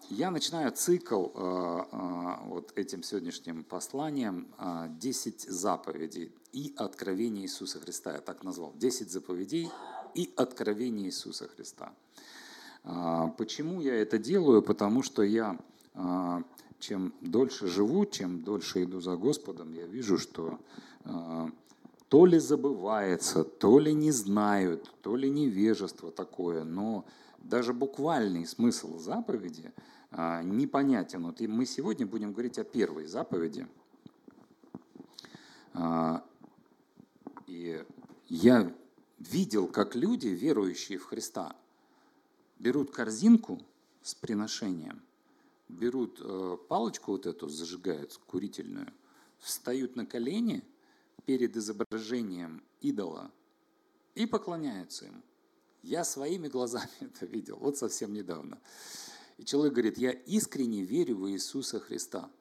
Я начинаю цикл вот этим сегодняшним посланием 10 заповедей и откровений Иисуса Христа. Я так назвал. 10 заповедей и откровений Иисуса Христа. Почему я это делаю? Потому что я, чем дольше живу, чем дольше иду за Господом, я вижу, что то ли забывается, то ли не знают, то ли невежество такое, но даже буквальный смысл заповеди непонятен. Вот мы сегодня будем говорить о первой заповеди. И я видел, как люди, верующие в Христа, берут корзинку с приношением, берут палочку вот эту, зажигают, курительную, встают на колени перед изображением идола и поклоняются им. Я своими глазами это видел, вот совсем недавно. И человек говорит: я искренне верю в Иисуса Христа.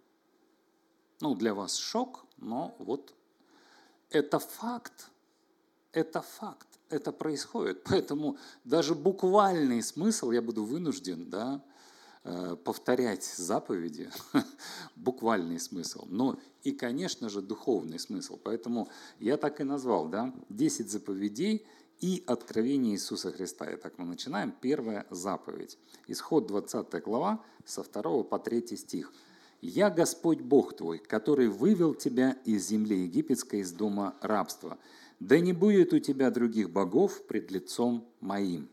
Ну, для вас шок, но вот это факт. Это факт, это происходит. Поэтому даже буквальный смысл я буду вынужден, повторять заповеди, буквальный смысл, но и, конечно же, духовный смысл. Поэтому я так и назвал, 10 заповедей и откровение Иисуса Христа. Итак, мы начинаем. Первая заповедь. Исход 20 глава, со 2 по 3 стих. «Я Господь Бог твой, который вывел тебя из земли египетской, из дома рабства. Да не будет у тебя других богов пред лицом моим».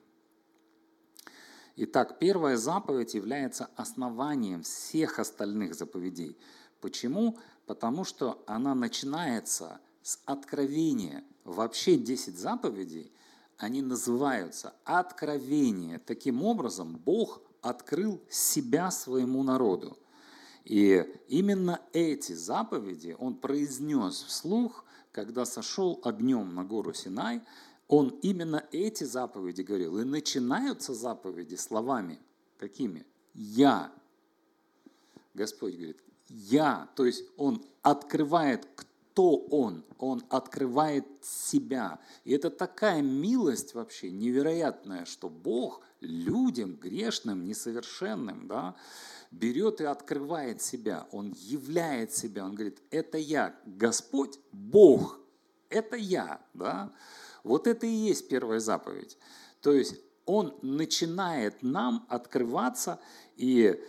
Итак, первая заповедь является основанием всех остальных заповедей. Почему? Потому что она начинается с откровения. Вообще 10 заповедей, они называются откровение. Таким образом, Бог открыл себя своему народу. И именно эти заповеди Он произнес вслух, когда сошел огнем на гору Синай. Он именно эти заповеди говорил. И начинаются заповеди словами какими? «Я». Господь говорит «Я». То есть Он открывает, кто Он. Он открывает себя. И это такая милость вообще невероятная, что Бог людям грешным, несовершенным, берет и открывает себя. Он являет себя. Он говорит: это я, Господь, Бог. Это я. Вот это и есть первая заповедь. То есть Он начинает нам открываться, и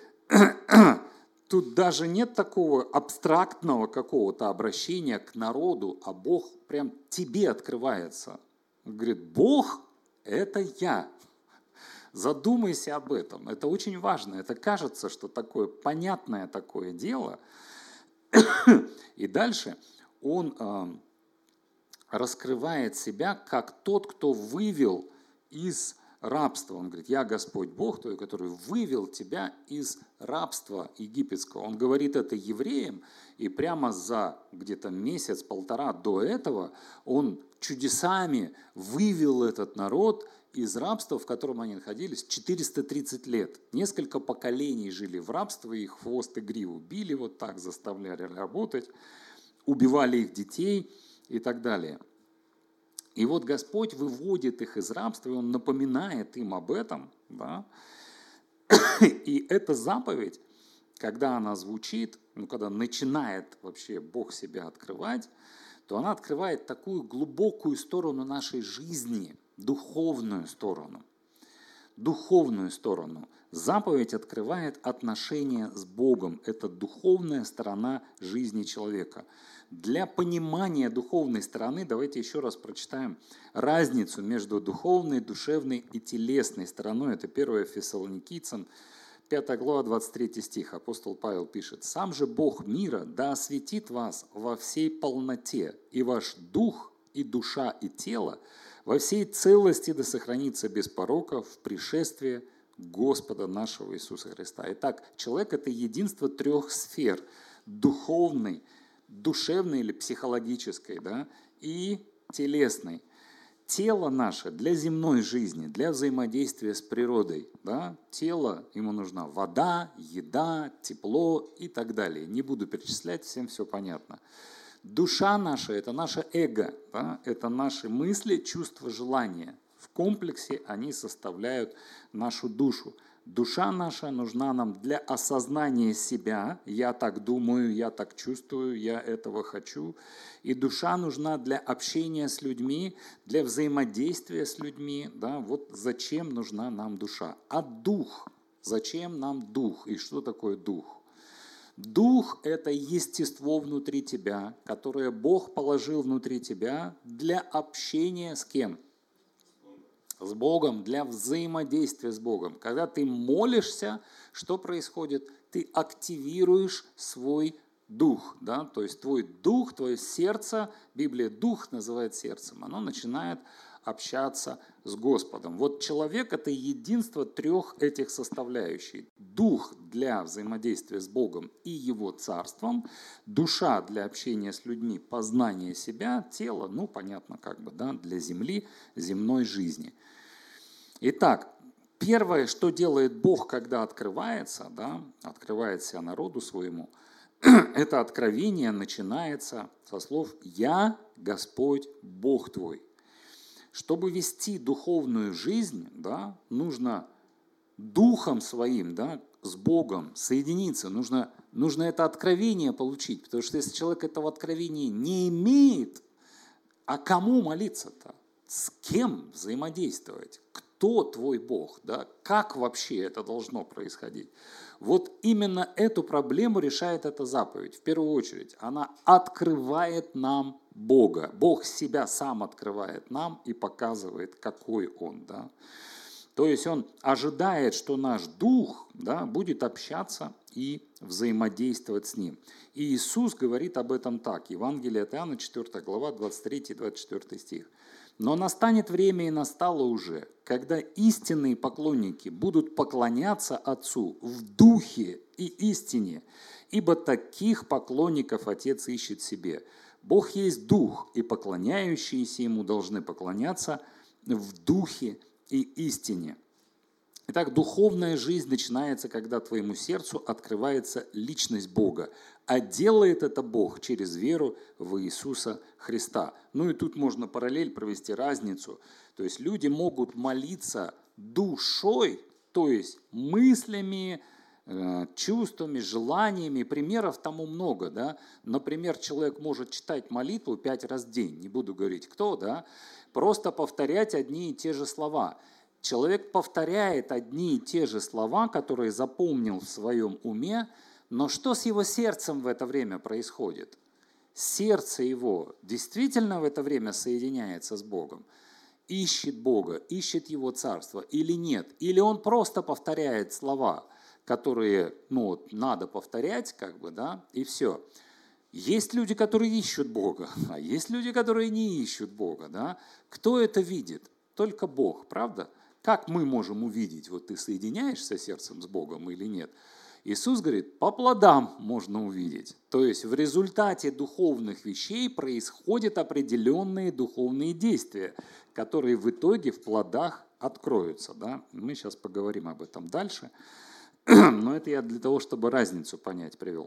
тут даже нет такого абстрактного какого-то обращения к народу, а Бог прям тебе открывается. Он говорит: Бог – это я. Задумайся об этом. Это очень важно. Это кажется, что такое понятное такое дело. И дальше Он раскрывает себя как тот, кто вывел из рабства. Он говорит: я Господь Бог твой, который вывел тебя из рабства египетского. Он говорит это евреям, и прямо за где-то месяц-полтора до этого он чудесами вывел этот народ из рабства, в котором они находились 430 лет. Несколько поколений жили в рабстве, их хвост и гриву били вот так, заставляли работать, убивали их детей и так далее. И вот Господь выводит их из рабства, и Он напоминает им об этом. И эта заповедь, когда она звучит, когда начинает вообще Бог себя открывать, то она открывает такую глубокую сторону нашей жизни, духовную сторону. Духовную сторону. Заповедь открывает отношения с Богом. Это духовная сторона жизни человека. Для понимания духовной стороны давайте еще раз прочитаем разницу между духовной, душевной и телесной стороной. Это 1 Фессалоникийцам, 5 глава, 23 стих. Апостол Павел пишет: «Сам же Бог мира да осветит вас во всей полноте, и ваш дух, и душа, и тело во всей целости да сохранится без порока в пришествии Господа нашего Иисуса Христа». Итак, человек – это единство 3 сфер – духовной, душевной или психологической, и телесной. Тело наше для земной жизни, для взаимодействия с природой. Тело, ему нужна вода, еда, тепло и так далее. Не буду перечислять, всем все понятно. Душа наша – это наше эго, это наши мысли, чувства, желания. В комплексе они составляют нашу душу. Душа наша нужна нам для осознания себя. Я так думаю, я так чувствую, я этого хочу. И душа нужна для общения с людьми, для взаимодействия с людьми. Да? Вот зачем нужна нам душа. А дух? Зачем нам дух? И что такое дух? Дух – это естество внутри тебя, которое Бог положил внутри тебя для общения с кем? С Богом, для взаимодействия с Богом. Когда ты молишься, что происходит? Ты активируешь свой дух. Да? То есть твой дух, твое сердце, Библия дух называет сердцем, оно начинает общаться с Господом. Вот человек – это единство трех этих составляющих. Дух для взаимодействия с Богом и Его Царством, душа для общения с людьми, познания себя, тело, ну, понятно, как бы, да, для земли, земной жизни. Итак, первое, что делает Бог, когда открывается, да, открывает себя народу своему, это откровение начинается со слов «Я, Господь, Бог твой». Чтобы вести духовную жизнь, да, нужно духом своим, да, с Богом соединиться, нужно это откровение получить, потому что если человек этого откровения не имеет, а кому молиться-то? С кем взаимодействовать? Кто твой Бог? Да? Как вообще это должно происходить? Вот именно эту проблему решает эта заповедь. В первую очередь, она открывает нам Бога. Бог себя сам открывает нам и показывает, какой Он. Да? То есть Он ожидает, что наш дух, да, будет общаться и взаимодействовать с Ним. И Иисус говорит об этом так. Евангелие от Иоанна, 4 глава, 23-24 стих. «Но настанет время, и настало уже, когда истинные поклонники будут поклоняться Отцу в духе и истине, ибо таких поклонников Отец ищет себе. Бог есть дух, и поклоняющиеся Ему должны поклоняться в духе и истине». Итак, духовная жизнь начинается, когда твоему сердцу открывается личность Бога, а делает это Бог через веру в Иисуса Христа. Ну и тут можно параллель провести, разницу. То есть люди могут молиться душой, то есть мыслями, чувствами, желаниями. Примеров тому много. Да? Например, человек может читать молитву 5 раз в день, не буду говорить кто, да? Просто повторять одни и те же слова. Человек повторяет одни и те же слова, которые запомнил в своем уме, но что с его сердцем в это время происходит? Сердце его действительно в это время соединяется с Богом, ищет Бога, ищет Его Царство или нет? Или он просто повторяет слова, которые надо повторять, как бы, да, и все. Есть люди, которые ищут Бога, а есть люди, которые не ищут Бога. Да? Кто это видит? Только Бог, правда? Как мы можем увидеть, вот ты соединяешься сердцем с Богом или нет? Иисус говорит, по плодам можно увидеть. То есть в результате духовных вещей происходят определенные духовные действия, которые в итоге в плодах откроются. Да? Мы сейчас поговорим об этом дальше, но это я для того, чтобы разницу понять привел.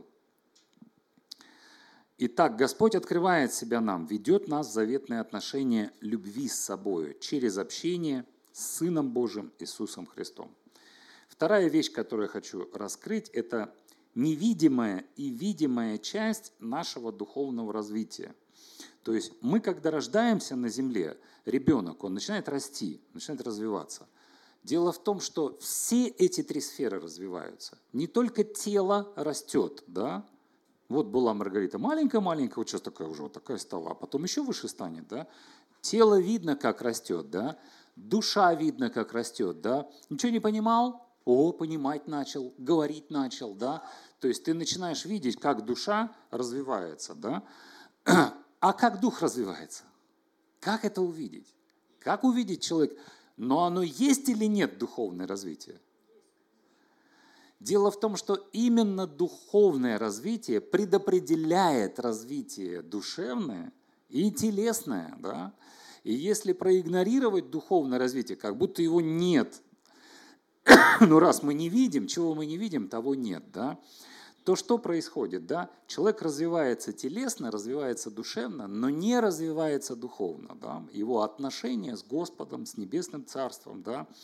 Итак, Господь открывает себя нам, ведет нас в заветные отношения любви с собой через общение с Сыном Божьим Иисусом Христом. Вторая вещь, которую я хочу раскрыть, это невидимая и видимая часть нашего духовного развития. То есть мы, когда рождаемся на земле, ребенок, он начинает расти, начинает развиваться. Дело в том, что все эти 3 сферы развиваются. Не только тело растет, да? Вот была Маргарита маленькая-маленькая, вот сейчас такая уже вот такая стала, а потом еще выше станет, да? Тело видно, как растет, да? Душа видно, как растет, да? Ничего не понимал? О, понимать начал, говорить начал, да? То есть ты начинаешь видеть, как душа развивается, да? А как дух развивается? Как это увидеть? Как увидеть человека? Но оно есть или нет духовное развитие? Дело в том, что именно духовное развитие предопределяет развитие душевное и телесное. Да? И если проигнорировать духовное развитие, как будто его нет, ну раз мы не видим, чего мы не видим, того нет, да? То что происходит? Да? Человек развивается телесно, развивается душевно, но не развивается духовно. Да? Его отношения с Господом, с Небесным Царством, да?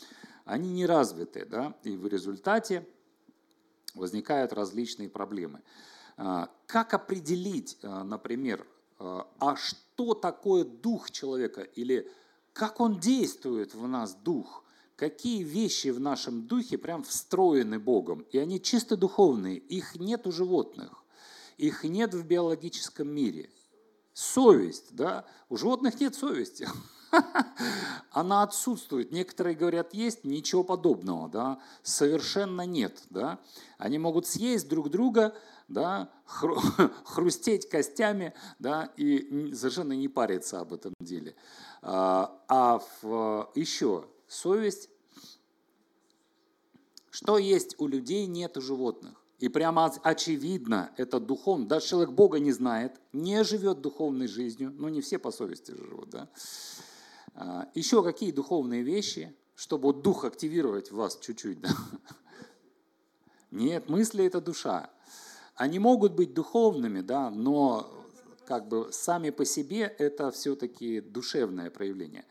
они не развиты, да, и в результате возникают различные проблемы. Как определить, например, а что такое дух человека или как он действует в нас, дух? Какие вещи в нашем духе прям встроены Богом? И они чисто духовные, их нет у животных, их нет в биологическом мире. Совесть, да? У животных нет совести. Она отсутствует. Некоторые говорят, есть, ничего подобного, да? Совершенно нет. Да? Они могут съесть друг друга, да? Хрустеть костями, да? И совершенно не париться об этом деле. Еще совесть. Что есть у людей, нет у животных. И прямо очевидно, это духовно. Даже человек Бога не знает, не живет духовной жизнью. Ну, не все по совести живут, да? Еще какие духовные вещи, чтобы вот дух активировать в вас чуть-чуть, да? Нет, мысли – это душа. Они могут быть духовными, да, но как бы сами по себе это все-таки душевное проявление.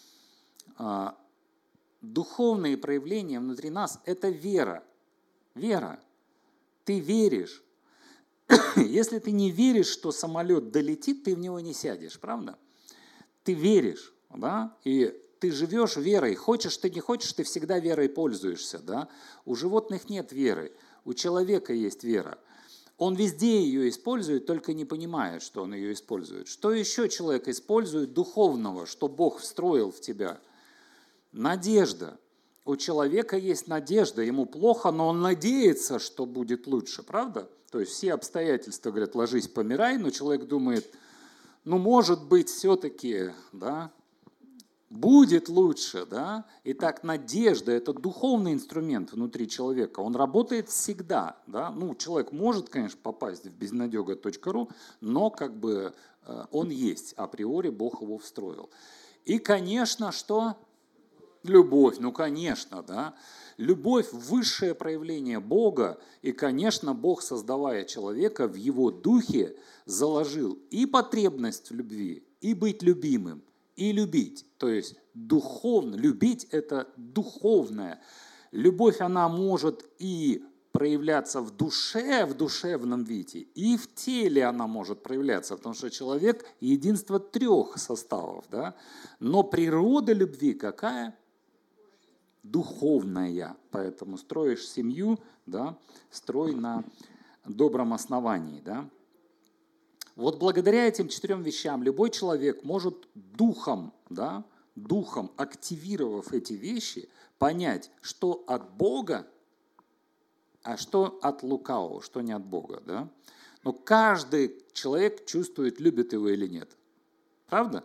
Духовные проявления внутри нас – это вера. Вера. Ты веришь. Если ты не веришь, что самолет долетит, ты в него не сядешь, правда? Ты веришь, да? И ты живешь верой. Хочешь ты, не хочешь, ты всегда верой пользуешься, да? У животных нет веры, у человека есть вера. Он везде ее использует, только не понимает, что он ее использует. Что еще человек использует духовного, что Бог встроил в тебя? Надежда. У человека есть надежда, ему плохо, но он надеется, что будет лучше, правда? То есть все обстоятельства говорят, ложись, помирай, но человек думает, ну, может быть, все-таки, да, будет лучше, да? Итак, надежда – это духовный инструмент внутри человека, он работает всегда, да? Ну, человек может, конечно, попасть в безнадега.ру, но как бы он есть, априори Бог его встроил. И, конечно, что? Любовь, ну, конечно, да. Любовь – высшее проявление Бога, и, конечно, Бог, создавая человека, в его духе заложил и потребность в любви, и быть любимым, и любить. То есть духовно, любить – это духовное. Любовь, она может и проявляться в душе, в душевном виде, и в теле она может проявляться, потому что человек – единство трех составов, да. Но природа любви какая? Духовная. Поэтому строишь семью, да, строй на добром основании. Да. Вот благодаря этим 4 вещам любой человек может духом, да, духом, активировав эти вещи, понять, что от Бога, а что от лукавого, что не от Бога. Да. Но каждый человек чувствует, любит его или нет. Правда?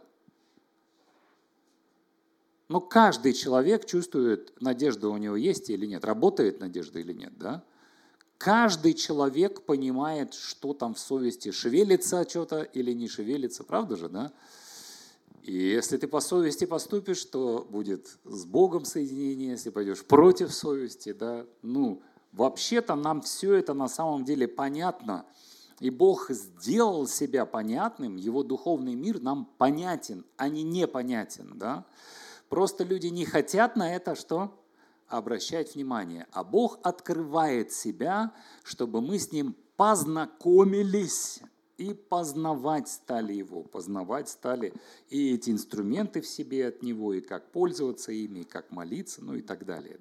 Но каждый человек чувствует, надежда у него есть или нет, работает надежда или нет, да? Каждый человек понимает, что там в совести, шевелится что-то или не шевелится, правда же, да? И если ты по совести поступишь, то будет с Богом соединение, если пойдешь против совести, да? Ну, вообще-то нам все это на самом деле понятно, и Бог сделал себя понятным, его духовный мир нам понятен, а не непонятен, да? Просто люди не хотят на это что? Обращать внимание. А Бог открывает себя, чтобы мы с Ним познакомились и познавать стали Его. Познавать стали и эти инструменты в себе от Него, и как пользоваться ими, и как молиться, ну и так далее.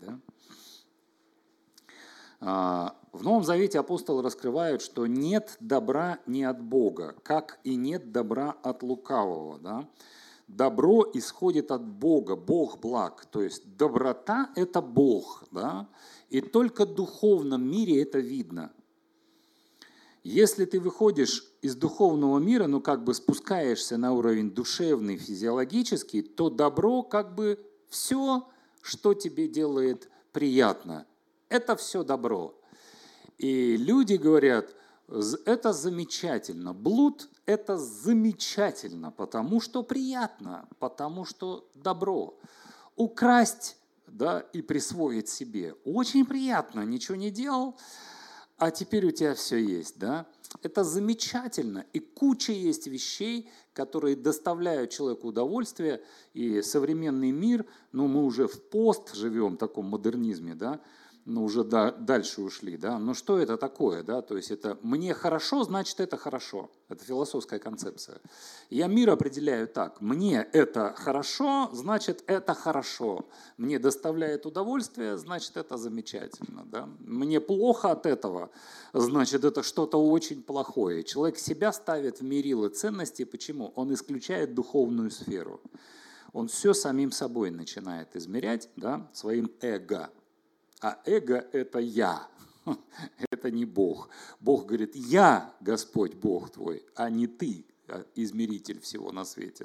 Да? В Новом Завете апостолы раскрывают, что нет добра не от Бога, как и нет добра от лукавого. Да? Добро исходит от Бога, Бог благ. То есть доброта – это Бог, да? И только в духовном мире это видно. Если ты выходишь из духовного мира, ну как бы спускаешься на уровень душевный, физиологический, то добро как бы все, что тебе делает приятно. Это все добро. И люди говорят, это замечательно. Блуд – это замечательно, потому что приятно, потому что добро. Украсть, да, и присвоить себе очень приятно, ничего не делал. а теперь у тебя все есть, да? Это замечательно. И куча есть вещей, которые доставляют человеку удовольствие. И современный мир, ну мы уже в пост живем, в таком модернизме, да? Ну уже дальше ушли, да? Но что это такое, да? То есть это «мне хорошо, значит это хорошо». Это философская концепция. Я мир определяю так. Мне это хорошо, значит это хорошо. Мне доставляет удовольствие, значит это замечательно, да? Мне плохо от этого, значит это что-то очень плохое. Человек себя ставит в мерило ценностей. Почему? Он исключает духовную сферу. Он все самим собой начинает измерять, да, своим эго. А эго – это я, это не Бог. Бог говорит, я Господь Бог твой, а не ты, измеритель всего на свете.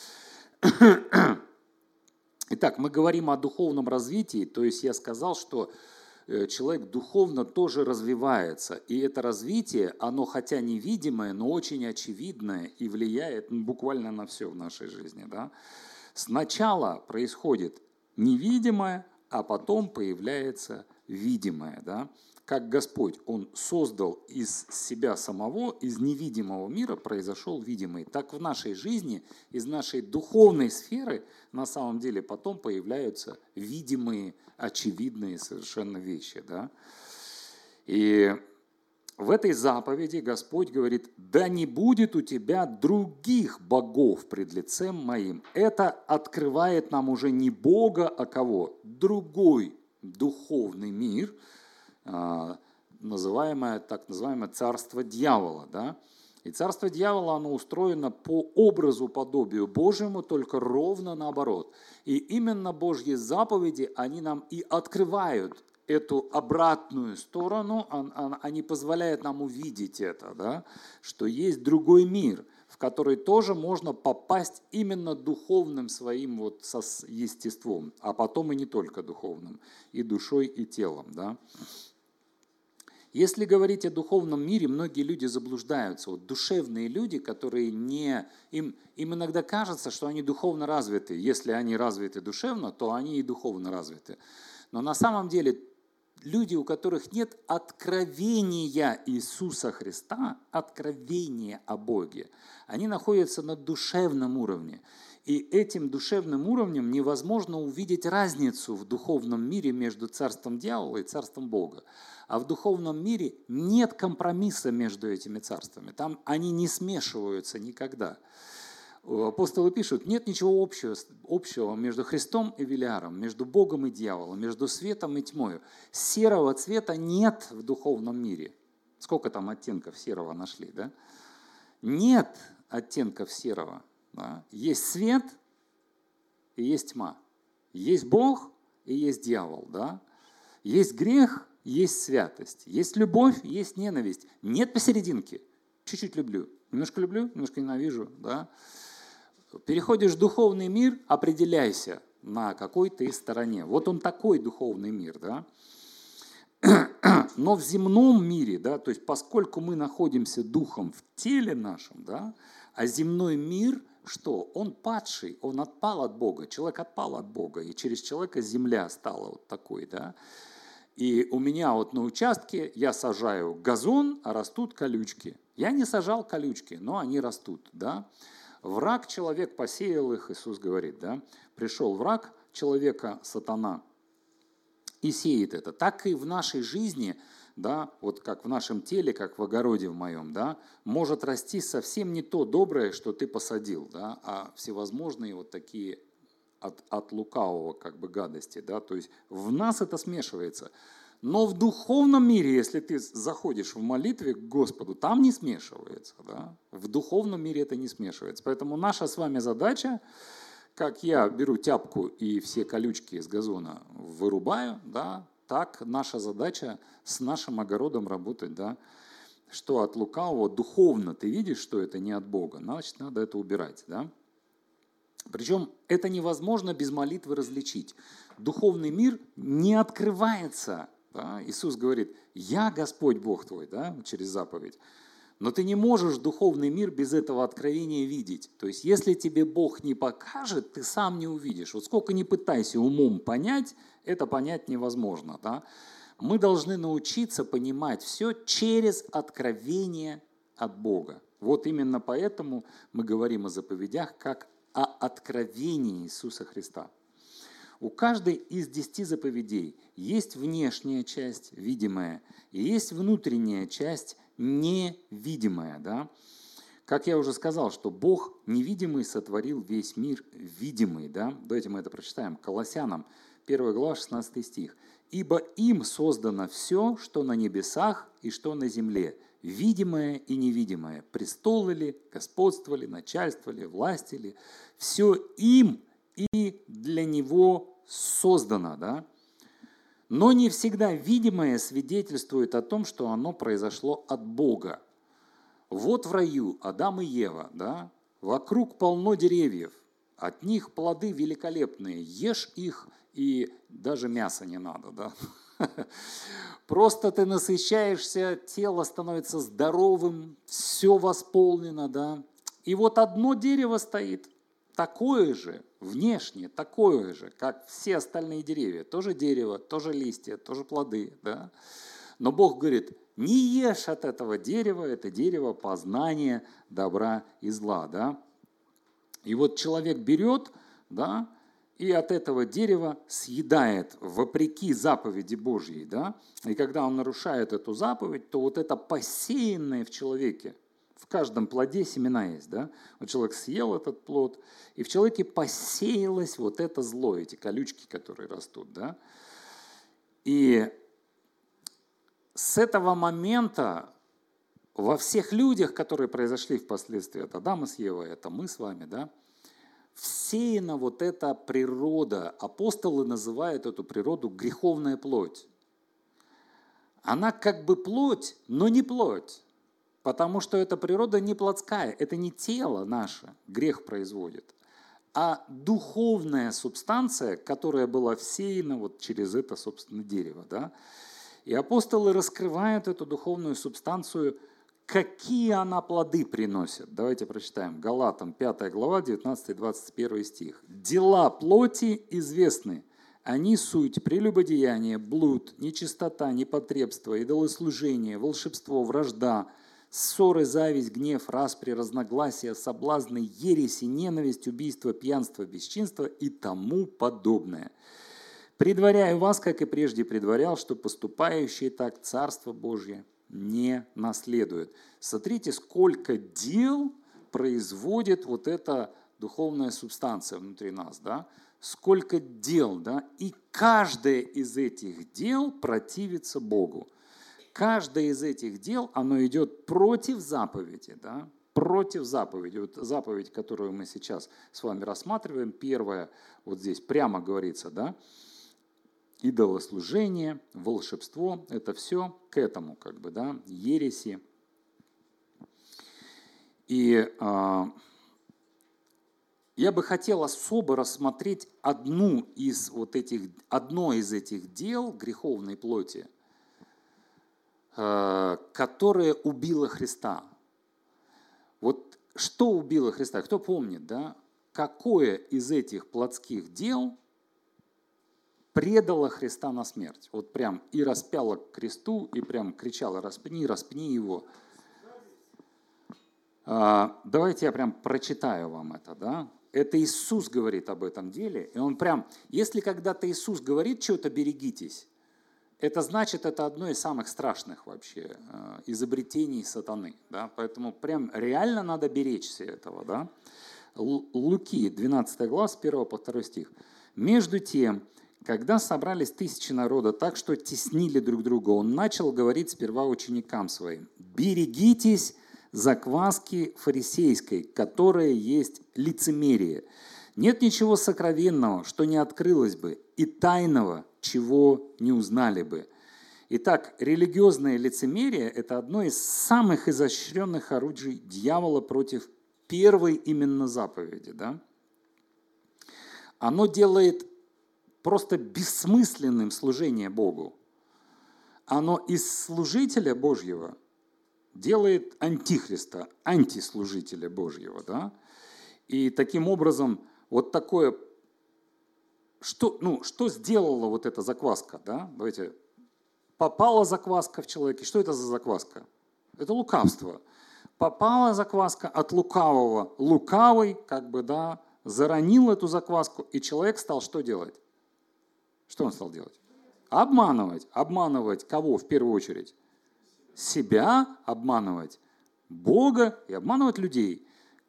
Да? Итак, мы говорим о духовном развитии, то есть я сказал, что человек духовно тоже развивается. И это развитие, оно хотя невидимое, но очень очевидное и влияет буквально на все в нашей жизни. Да? Сначала происходит невидимое, а потом появляется видимое. Да? Как Господь, Он создал из себя самого, из невидимого мира произошел видимый. Так в нашей жизни, из нашей духовной сферы на самом деле потом появляются видимые, очевидные совершенно вещи. Да? И в этой заповеди Господь говорит, да не будет у тебя других богов пред лицем моим. Это открывает нам уже не Бога, а кого? Другой духовный мир, так называемое царство дьявола. Да? И царство дьявола, оно устроено по образу, подобию Божьему, только ровно наоборот. И именно Божьи заповеди, они нам и открывают эту обратную сторону, они позволяют нам увидеть это, да? Что есть другой мир, в который тоже можно попасть именно духовным своим вот естеством, а потом и не только духовным, и душой, и телом. Да? Если говорить о духовном мире, многие люди заблуждаются. Вот душевные люди, которые им иногда кажется, что они духовно развиты. Если они развиты душевно, то они и духовно развиты. Но на самом деле люди, у которых нет откровения Иисуса Христа, откровения о Боге, они находятся на душевном уровне. И этим душевным уровнем невозможно увидеть разницу в духовном мире между царством дьявола и царством Бога. А в духовном мире нет компромисса между этими царствами. Там они не смешиваются никогда. Апостолы пишут, нет ничего общего между Христом и Велиаром, между Богом и дьяволом, между светом и тьмой. Серого цвета нет в духовном мире. Сколько там оттенков серого нашли, да? Нет оттенков серого. Да? Есть свет и есть тьма. Есть Бог и есть дьявол. Да? Есть грех, есть святость. Есть любовь, есть ненависть. Нет посерединке. Чуть-чуть люблю, немножко ненавижу. Да? Переходишь в духовный мир, определяйся, на какой ты стороне. Вот он такой духовный мир. Да? Но в земном мире, да, то есть поскольку мы находимся духом в теле нашем, да, а земной мир, что? Он падший, он отпал от Бога, человек отпал от Бога, и через человека земля стала вот такой. Да? И у меня вот на участке я сажаю газон, а растут колючки. Я не сажал колючки, но они растут. Да? Враг человек посеял их, Иисус говорит. Да? Пришел враг человека, сатана, и сеет это. Так и в нашей жизни, да, вот как в нашем теле, как в огороде в моем, да, может расти совсем не то доброе, что ты посадил, да, а всевозможные вот такие от лукавого как бы гадости. Да, то есть в нас это смешивается. Но в духовном мире, если ты заходишь в молитве к Господу, там не смешивается. Да? В духовном мире это не смешивается. Поэтому наша с вами задача, как я беру тяпку и все колючки из газона вырубаю, да, так наша задача с нашим огородом работать. Да, что от лукавого духовно ты видишь, что это не от Бога, значит, надо это убирать. Да. Причем это невозможно без молитвы различить. Духовный мир не открывается. Да. Иисус говорит, я Господь Бог твой, да, через заповедь. Но ты не можешь духовный мир без этого откровения видеть. То есть, если тебе Бог не покажет, ты сам не увидишь. Вот сколько ни пытайся умом понять, это понять невозможно. Да? Мы должны научиться понимать все через откровение от Бога. Вот именно поэтому мы говорим о заповедях как о откровении Иисуса Христа. У каждой из 10 заповедей есть внешняя часть, видимая, и есть внутренняя часть, невидимая. Да? Как я уже сказал, что Бог невидимый сотворил весь мир видимый. Да? Давайте мы это прочитаем. Колоссянам, 1 глава, 16 стих. «Ибо им создано все, что на небесах и что на земле, видимое и невидимое, престолы ли, господство ли, начальство ли, власти ли, все им и для него создано». Да? Но не всегда видимое свидетельствует о том, что оно произошло от Бога. Вот в раю Адам и Ева, да? Вокруг полно деревьев, от них плоды великолепные, ешь их, и даже мяса не надо. Да? Просто ты насыщаешься, тело становится здоровым, все восполнено. Да? И вот одно дерево стоит, такое же, внешне такое же, как все остальные деревья. Тоже дерево, тоже листья, тоже плоды. Да? Но Бог говорит, не ешь от этого дерева, это дерево познания добра и зла. Да? И вот человек берет, да, и от этого дерева съедает вопреки заповеди Божьей. Да? И когда он нарушает эту заповедь, то вот это посеянное в человеке, в каждом плоде семена есть. Да? Вот человек съел этот плод, и в человеке посеялось вот это зло, эти колючки, которые растут. Да? И с этого момента во всех людях, которые произошли впоследствии от Адама с Евой, это мы с вами, да, всеяна вот эта природа. Апостолы называют эту природу греховная плоть. Она как бы плоть, но не плоть. Потому что эта природа не плотская, это не тело наше грех производит, а духовная субстанция, которая была всеяна вот через это, собственно, дерево. Да? И апостолы раскрывают эту духовную субстанцию, какие она плоды приносит. Давайте прочитаем. Галатам 5 глава, 19-21 стих. «Дела плоти известны. Они суть прелюбодеяние, блуд, нечистота, непотребство, идолослужение, волшебство, вражда, ссоры, зависть, гнев, распри, разногласия, соблазны, ереси, ненависть, убийство, пьянство, бесчинство и тому подобное. Предваряю вас, как и прежде предварял, что поступающие так Царство Божье не наследуют». Смотрите, сколько дел производит вот эта духовная субстанция внутри нас, да? Сколько дел, да? И каждое из этих дел противится Богу. Каждое из этих дел, оно идет против заповеди, да? Против заповеди. Вот заповедь, которую мы сейчас с вами рассматриваем, первая, вот здесь прямо говорится, да? Идолослужение, волшебство, это все к этому, как бы, да, ереси. И я бы хотел особо рассмотреть одно из этих дел греховной плоти, которое убило Христа. Вот что убило Христа? Кто помнит, да? Какое из этих плотских дел предала Христа на смерть? Вот прям и распяла к кресту, и прям кричала: распни, распни его. Давайте я прям прочитаю вам это, да? Это Иисус говорит об этом деле, и Он прям, если когда-то Иисус говорит что-то, берегитесь, это значит, это одно из самых страшных вообще изобретений сатаны, да? Поэтому прям реально надо беречься этого, да? Луки, 12 глава, с 1 по 2 стих. «Между тем, когда собрались тысячи народа так, что теснили друг друга, он начал говорить сперва ученикам своим: берегитесь закваски фарисейской, которая есть лицемерие. Нет ничего сокровенного, что не открылось бы, и тайного, чего не узнали бы». Итак, религиозное лицемерие – это одно из самых изощренных орудий дьявола против первой именно заповеди. Да? Оно делает просто бессмысленным служение Богу. Оно из служителя Божьего делает антихриста, антислужителя Божьего. Да? И таким образом, вот такое, что сделала вот эта закваска? Да? Давайте попала закваска в человеке. Что это за закваска? Это лукавство. Попала закваска от лукавого. Лукавый, заронил эту закваску, и человек стал что делать? Что он стал делать? Обманывать. Обманывать кого в первую очередь? Себя обманывать, Бога и обманывать людей.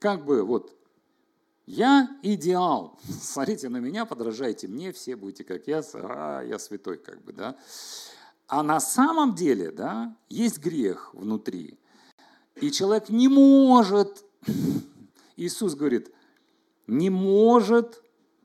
Я идеал. Смотрите на меня, подражайте мне, все будете как я святой, да. А на самом деле, да, есть грех внутри. И человек не может, Иисус говорит, не может,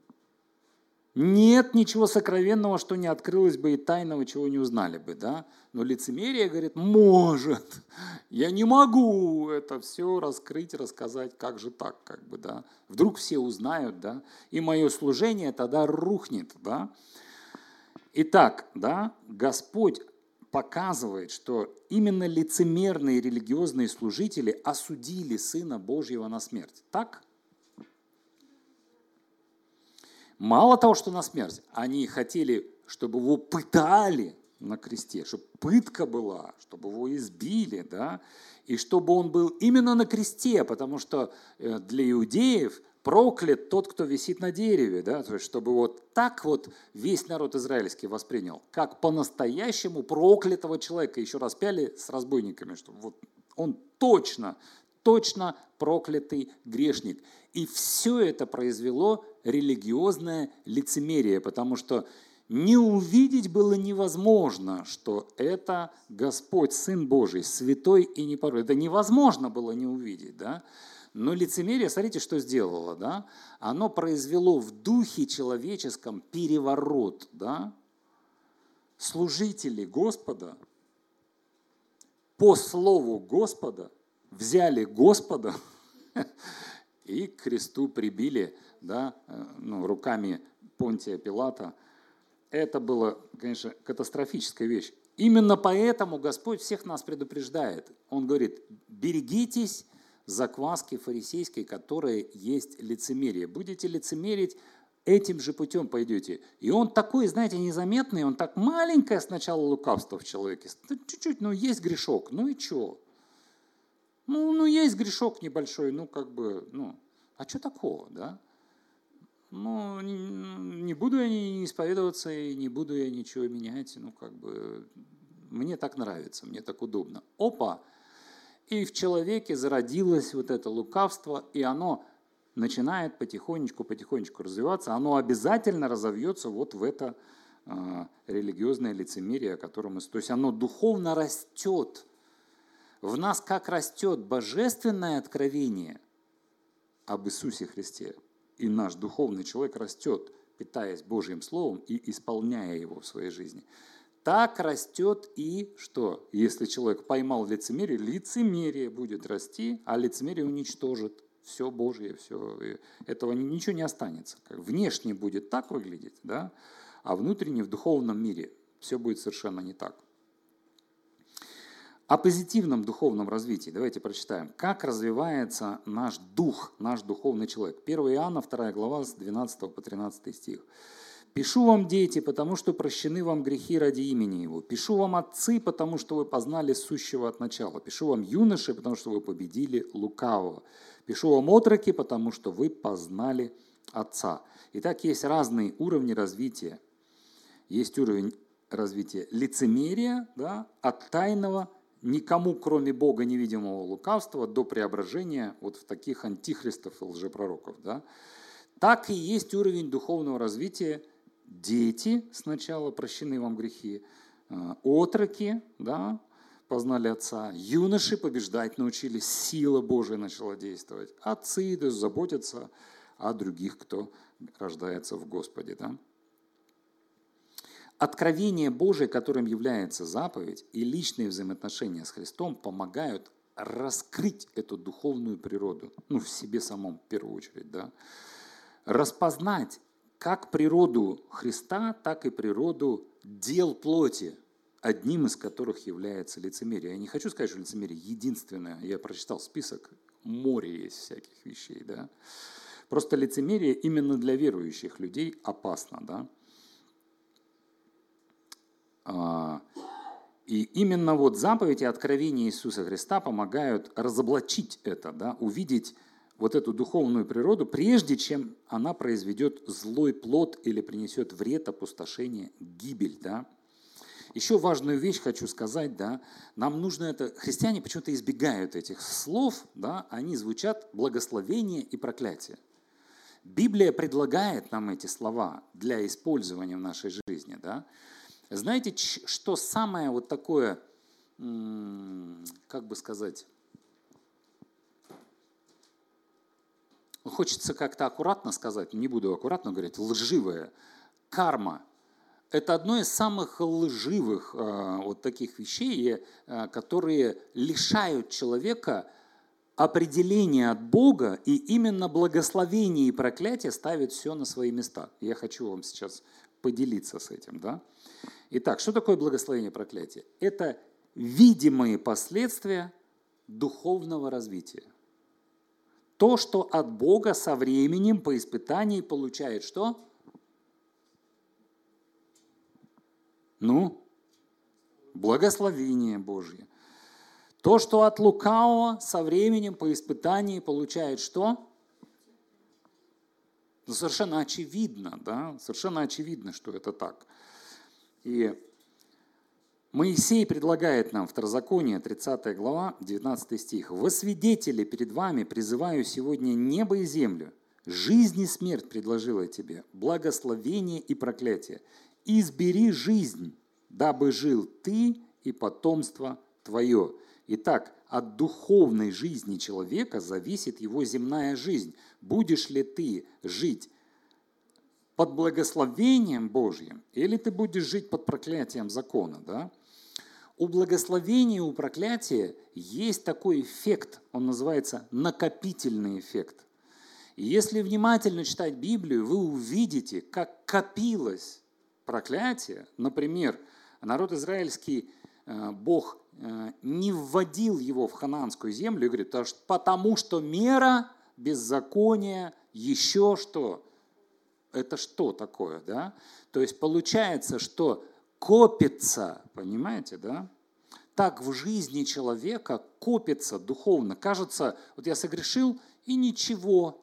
нет ничего сокровенного, что не открылось бы, и тайного, чего не узнали бы, да. Но лицемерие говорит, может, я не могу это все раскрыть, рассказать, как же так, да. Вдруг все узнают, да, и мое служение тогда рухнет, да. Итак, да, Господь показывает, что именно лицемерные религиозные служители осудили Сына Божьего на смерть. Так? Мало того, что на смерть, они хотели, чтобы его пытали на кресте, чтобы пытка была, чтобы его избили, да, и чтобы он был именно на кресте, потому что для иудеев проклят тот, кто висит на дереве, да, то есть чтобы вот так вот весь народ израильский воспринял, как по-настоящему проклятого человека, еще распяли с разбойниками, чтобы вот он точно проклятый грешник. И все это произвело религиозное лицемерие, потому что не увидеть было невозможно, что это Господь, Сын Божий, святой и непорочный. Это невозможно было не увидеть, да? Но лицемерие, смотрите, что сделало, да? Оно произвело в духе человеческом переворот, да? Служители Господа по слову Господа взяли Господа и к кресту прибили, да, руками Понтия Пилата. Это была, конечно, катастрофическая вещь. Именно поэтому Господь всех нас предупреждает. Он говорит, берегитесь закваски фарисейской, которая есть лицемерие. Будете лицемерить, этим же путем пойдете. И он такой, знаете, незаметный, он так маленькое сначала лукавство в человеке. Чуть-чуть, есть грешок, и что? Есть грешок небольшой, а что такого, да? Не буду я не исповедоваться, и не буду я ничего менять, мне так нравится, мне так удобно. Опа! И в человеке зародилось вот это лукавство, и оно начинает потихонечку развиваться, оно обязательно разовьется вот в это религиозное лицемерие, о котором мы... То есть оно духовно растет. В нас как растет божественное откровение об Иисусе Христе, и наш духовный человек растет, питаясь Божьим Словом и исполняя его в своей жизни. Так растет и что? Если человек поймал лицемерие будет расти, а лицемерие уничтожит все Божье, все. Этого ничего не останется. Внешне будет так выглядеть, да? А внутренне в духовном мире все будет совершенно не так. О позитивном духовном развитии давайте прочитаем. Как развивается наш дух, наш духовный человек. 1 Иоанна, 2 глава, с 12 по 13 стих. «Пишу вам, дети, потому что прощены вам грехи ради имени Его. Пишу вам, отцы, потому что вы познали сущего от начала. Пишу вам, юноши, потому что вы победили лукавого. Пишу вам, отроки, потому что вы познали Отца». Итак, есть разные уровни развития. Есть уровень развития лицемерия, да, от тайного, никому, кроме Бога, невидимого лукавства, до преображения вот в таких антихристов и лжепророков. Да. Так и есть уровень духовного развития. Дети сначала, прощены вам грехи, отроки, да, познали Отца, юноши побеждать научились, сила Божия начала действовать, отцы да, заботятся о других, кто рождается в Господе. Да. Откровение Божие, которым является заповедь, и личные взаимоотношения с Христом помогают раскрыть эту духовную природу, в себе самом в первую очередь, да, распознать как природу Христа, так и природу дел плоти, одним из которых является лицемерие. Я не хочу сказать, что лицемерие единственное. Я прочитал список, море есть всяких вещей. Да? Просто лицемерие именно для верующих людей опасно. Да? И именно вот заповеди и откровения Иисуса Христа помогают разоблачить это, да, увидеть вот эту духовную природу, прежде чем она произведет злой плод или принесет вред, опустошение, гибель. Да. Еще важную вещь хочу сказать, да, нам нужно это, христиане почему-то избегают этих слов, да, они звучат благословение и проклятие. Библия предлагает нам эти слова для использования в нашей жизни, да. Знаете, что самое вот такое, как бы сказать, хочется как-то аккуратно сказать, не буду аккуратно говорить, лживое, карма. Это одно из самых лживых вот таких вещей, которые лишают человека определения от Бога, и именно благословение и проклятие ставят все на свои места. Я хочу вам сейчас поделиться с этим, да? Итак, что такое благословение и проклятие? Это видимые последствия духовного развития. То, что от Бога со временем по испытании получает что? Благословение Божье. То, что от лукавого со временем по испытании получает что? Совершенно очевидно, да? Совершенно очевидно, что это так. И Моисей предлагает нам, Второзаконие, 30 глава, 19 стих. «Во свидетели перед вами призываю сегодня небо и землю. Жизнь и смерть предложила я тебе, благословение и проклятие. Избери жизнь, дабы жил ты и потомство твое». Итак, от духовной жизни человека зависит его земная жизнь. Будешь ли ты жить под благословением Божьим, или ты будешь жить под проклятием закона, да? У благословения и у проклятия есть такой эффект, он называется накопительный эффект. И если внимательно читать Библию, вы увидите, как копилось проклятие. Например, народ израильский, Бог не вводил его в ханаанскую землю и говорит, потому что мера, беззакония, еще что. Это что такое, да? То есть получается, что копится, понимаете, да? Так в жизни человека копится духовно. Кажется, вот я согрешил, и ничего.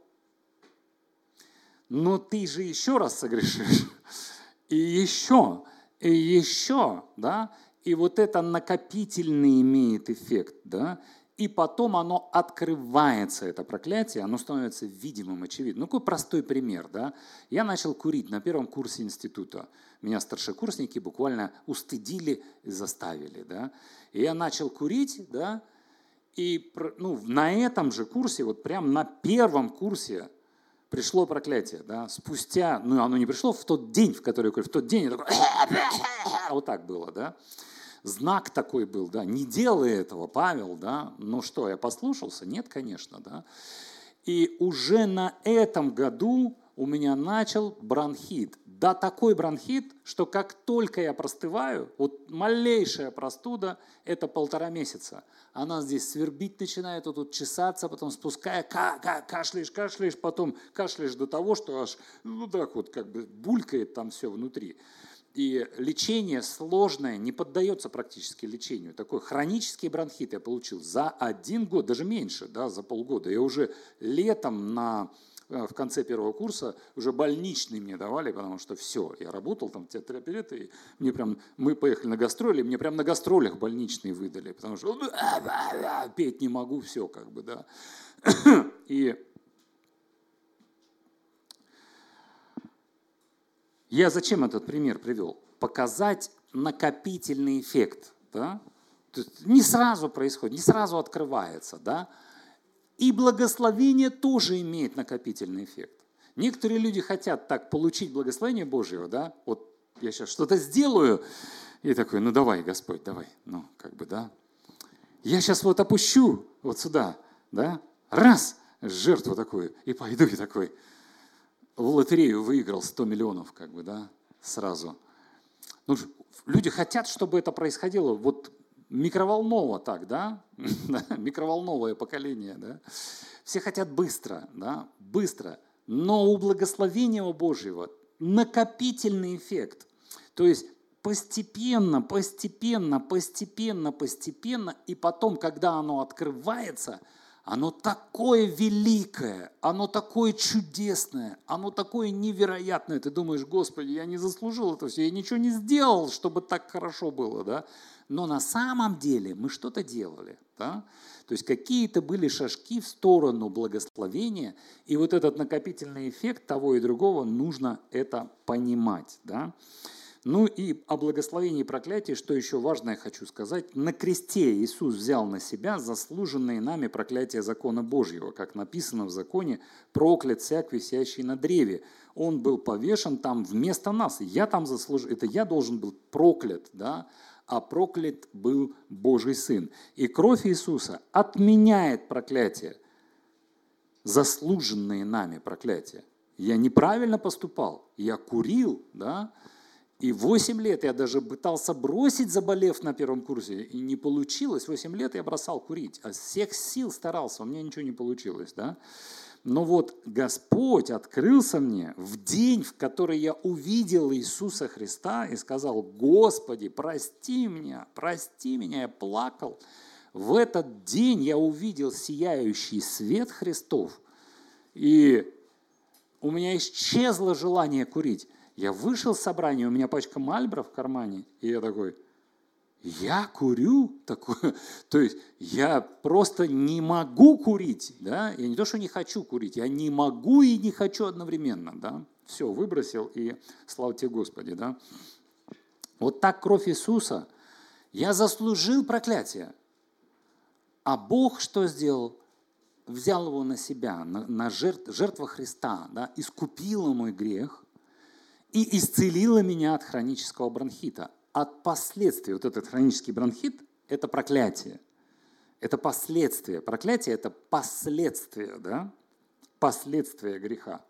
Но ты же еще раз согрешишь. И еще, да? И вот это накопительный имеет эффект, да? И потом оно открывается, это проклятие, оно становится видимым, очевидным. Ну, какой простой пример, да? Я начал курить на первом курсе института. Меня старшекурсники буквально устыдили и заставили, да? И я начал курить, да? И на этом же курсе, вот прям на первом курсе пришло проклятие, да? Спустя, оно не пришло в тот день, в который я курил, в тот день я такой, вот так было, да? Знак такой был, да, не делай этого, Павел, да, ну что, я послушался? Нет, конечно, да. И уже на этом году у меня начал бронхит. Да, такой бронхит, что как только я простываю, вот малейшая простуда, это 1,5 месяца. Она здесь свербить начинает, вот тут чесаться, потом спуская, кашляешь, потом кашляешь до того, что аж, так вот как бы булькает там все внутри. И лечение сложное, не поддается практически лечению. Такой хронический бронхит я получил за 1 год, даже меньше, да, за полгода. Я уже летом в конце первого курса уже больничный мне давали, потому что все, я работал там в театре, и мы поехали на гастроли, мне прям на гастролях больничные выдали, потому что петь не могу, все как бы, да. И я зачем этот пример привел? Показать накопительный эффект. Да? То есть не сразу происходит, не сразу открывается. Да? И благословение тоже имеет накопительный эффект. Некоторые люди хотят так получить благословение Божьего. Да? Вот я сейчас что-то сделаю, и такой, давай, Господь, давай. Да. Я сейчас вот опущу вот сюда, да? Раз, жертву такую, и пойду, и такой... В лотерею выиграл 100 миллионов, как бы, да, сразу. Люди хотят, чтобы это происходило вот микроволново так, да, микроволновое поколение, да. Все хотят быстро, да, быстро. Но у благословения Божьего накопительный эффект. То есть постепенно, постепенно, постепенно, постепенно, и потом, когда оно открывается, оно такое великое, оно такое чудесное, оно такое невероятное. Ты думаешь, Господи, я не заслужил это все, я ничего не сделал, чтобы так хорошо было, да? Но на самом деле мы что-то делали, да? То есть какие-то были шажки в сторону благословения, и вот этот накопительный эффект того и другого нужно это понимать, да? Ну и о благословении и проклятии, что еще важное хочу сказать. На кресте Иисус взял на себя заслуженные нами проклятия закона Божьего, как написано в законе: проклят всяк, висящий на древе. Он был повешен там вместо нас. Я там заслужил, это я должен был проклят, да? А проклят был Божий Сын. И кровь Иисуса отменяет проклятие, заслуженные нами проклятия. Я неправильно поступал, я курил, да? И 8 лет я даже пытался бросить, заболев на первом курсе, и не получилось. 8 лет я бросал курить, а всех сил старался, у меня ничего не получилось. Да? Но вот Господь открылся мне в день, в который я увидел Иисуса Христа и сказал: Господи, прости меня, я плакал. В этот день я увидел сияющий свет Христов, и у меня исчезло желание курить. Я вышел с собрания, у меня пачка Мальборо в кармане, и я такой: я курю? Такое. То есть я просто не могу курить. Да? Я не то, что не хочу курить, я не могу и не хочу одновременно. Да? Все, выбросил, и слава тебе, Господи. Да? Вот так кровь Иисуса. Я заслужил проклятие. А Бог что сделал? Взял его на себя, на жертву Христа, да? Искупила мой грех и исцелила меня от хронического бронхита. От последствий. Вот этот хронический бронхит – это проклятие. Это последствия. Проклятие – это последствия, да? Последствия греха.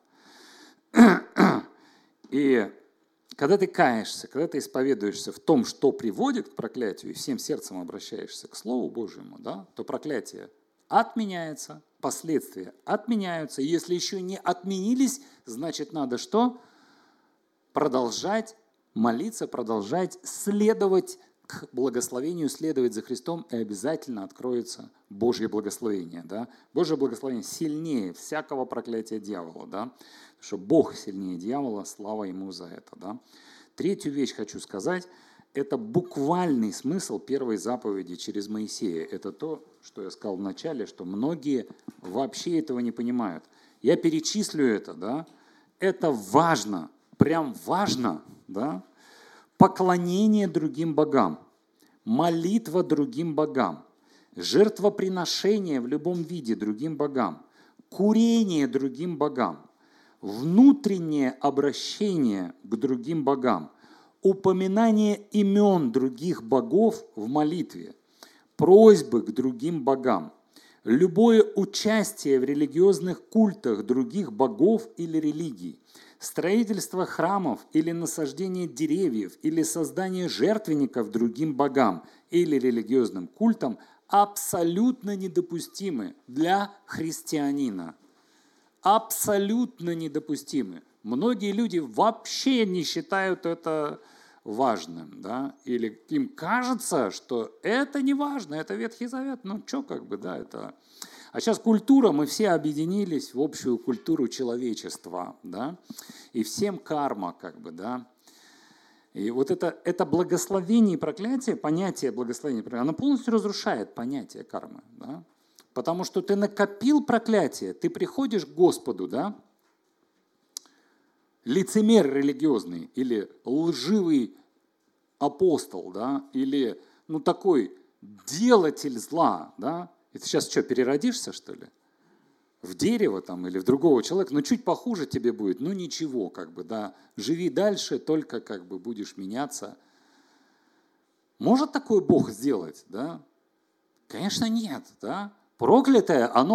И когда ты каешься, когда ты исповедуешься в том, что приводит к проклятию, и всем сердцем обращаешься к Слову Божьему, да, то проклятие отменяется, последствия отменяются. И если еще не отменились, значит, надо что? Продолжать молиться, продолжать следовать к благословению, следовать за Христом, и обязательно откроется Божье благословение. Да? Божье благословение сильнее всякого проклятия дьявола. Да? Потому что Бог сильнее дьявола, слава Ему за это. Да? Третью вещь хочу сказать. Это буквальный смысл первой заповеди через Моисея. Это то, что я сказал в начале, что многие вообще этого не понимают. Я перечислю это. Да? Это важно. Прям важно, да? Поклонение другим богам, молитва другим богам, жертвоприношение в любом виде другим богам, курение другим богам, внутреннее обращение к другим богам, упоминание имен других богов в молитве, просьбы к другим богам, любое участие в религиозных культах других богов или религий, строительство храмов или насаждение деревьев или создание жертвенников другим богам или религиозным культам абсолютно недопустимы для христианина. Абсолютно недопустимы. Многие люди вообще не считают это важным, да? Или им кажется, что это не важно, это Ветхий Завет, ну что как бы, да, это... А сейчас культура, мы все объединились в общую культуру человечества, да, и всем карма, как бы, да. И вот это благословение и проклятие, понятие благословения и проклятия, оно полностью разрушает понятие кармы, да. Потому что ты накопил проклятие, ты приходишь к Господу, да, лицемер религиозный или лживый апостол, да, или, ну, такой делатель зла, да. И ты сейчас что, переродишься, что ли? В дерево там или в другого человека? Ну, чуть похуже тебе будет. Ну, ничего, как бы, да. Живи дальше, только как бы будешь меняться. Может такой Бог сделать, да? Конечно, нет, да. Проклятое, оно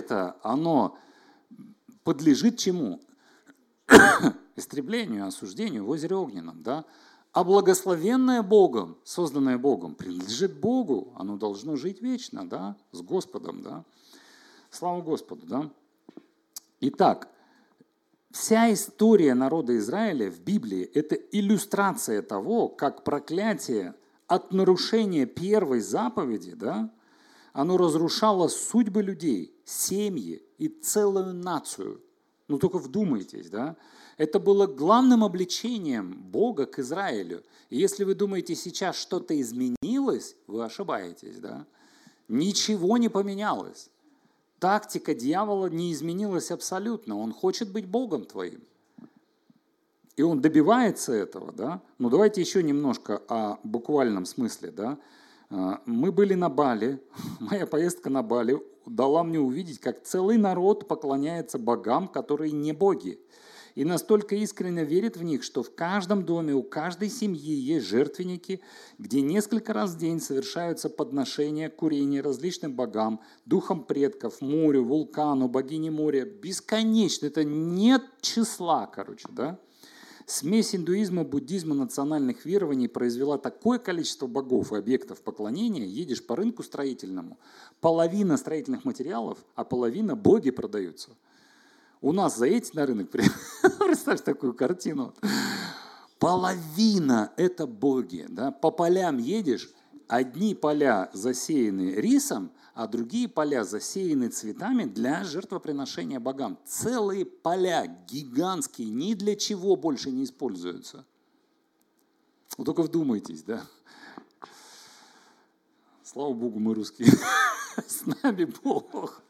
подлежит чему? Истреблению, осуждению в озере огненном, да. А благословенное Богом, созданное Богом, принадлежит Богу. Оно должно жить вечно, да, с Господом, да. Слава Господу, да. Итак, Вся история народа Израиля в Библии – это иллюстрация того, как проклятие от нарушения первой заповеди, да, оно разрушало судьбы людей, семьи и целую нацию. Ну только вдумайтесь, да? Это было главным обличением Бога к Израилю. И если вы думаете, сейчас что-то изменилось, вы ошибаетесь, да? Ничего не поменялось. Тактика дьявола не изменилась абсолютно. Он хочет быть Богом твоим. И он добивается этого, да? Ну давайте еще немножко о буквальном смысле, да? Мы были на Бали, моя поездка на Бали дала мне увидеть, как целый народ поклоняется богам, которые не боги. И настолько искренне верит в них, что в каждом доме, у каждой семьи есть жертвенники, где несколько раз в день совершаются подношения, курения различным богам, духам предков, морю, вулкану, богине моря. Бесконечно, это нет числа, короче, да? Смесь индуизма, буддизма, национальных верований произвела такое количество богов и объектов поклонения. Едешь по рынку строительному, половина строительных материалов, а половина боги продаются. У нас заедете на рынок, представь такую картину. Половина – это боги. Да? По полям едешь, одни поля засеяны рисом, а другие поля засеяны цветами для жертвоприношения богам. Целые поля гигантские, ни для чего больше не используются. Вот только вдумайтесь, да? Слава Богу, мы русские. С нами Бог.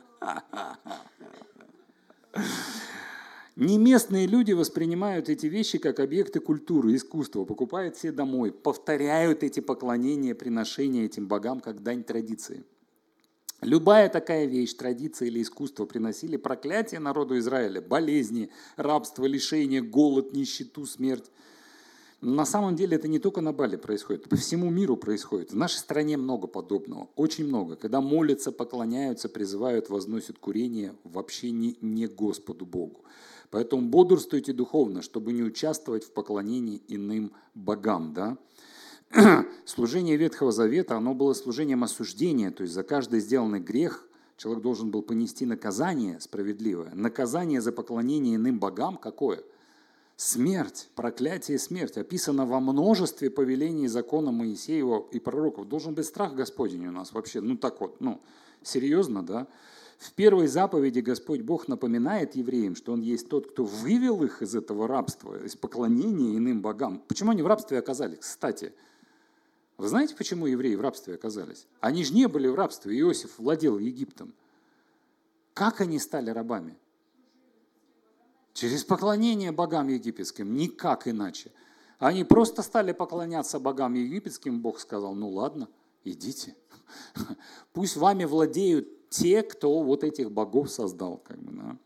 Неместные люди воспринимают эти вещи как объекты культуры, искусства, покупают все домой, повторяют эти поклонения, приношения этим богам как дань традиции. Любая такая вещь, традиция или искусство приносили проклятие народу Израиля, болезни, рабство, лишение, голод, нищету, смерть. На самом деле это не только на Бали происходит, по всему миру происходит. В нашей стране много подобного, очень много. Когда молятся, поклоняются, призывают, возносят курение, вообще не Господу Богу. Поэтому бодрствуйте духовно, чтобы не участвовать в поклонении иным богам, да? Служение Ветхого Завета, оно было служением осуждения, то есть за каждый сделанный грех человек должен был понести наказание справедливое. Наказание за поклонение иным богам какое? Смерть, проклятие, смерть. Описано во множестве повелений закона Моисеева и пророков. Должен быть страх Господень у нас вообще. Ну так вот, серьезно, да? В первой заповеди Господь Бог напоминает евреям, что Он есть тот, кто вывел их из этого рабства, из поклонения иным богам. Почему они в рабстве оказались? Кстати, вы знаете, почему евреи в рабстве оказались? Они же не были в рабстве. Иосиф владел Египтом. Как они стали рабами? Через поклонение богам египетским, никак иначе. Они просто стали поклоняться богам египетским, Бог сказал, ну ладно, идите. Пусть вами владеют те, кто вот этих богов создал. Да.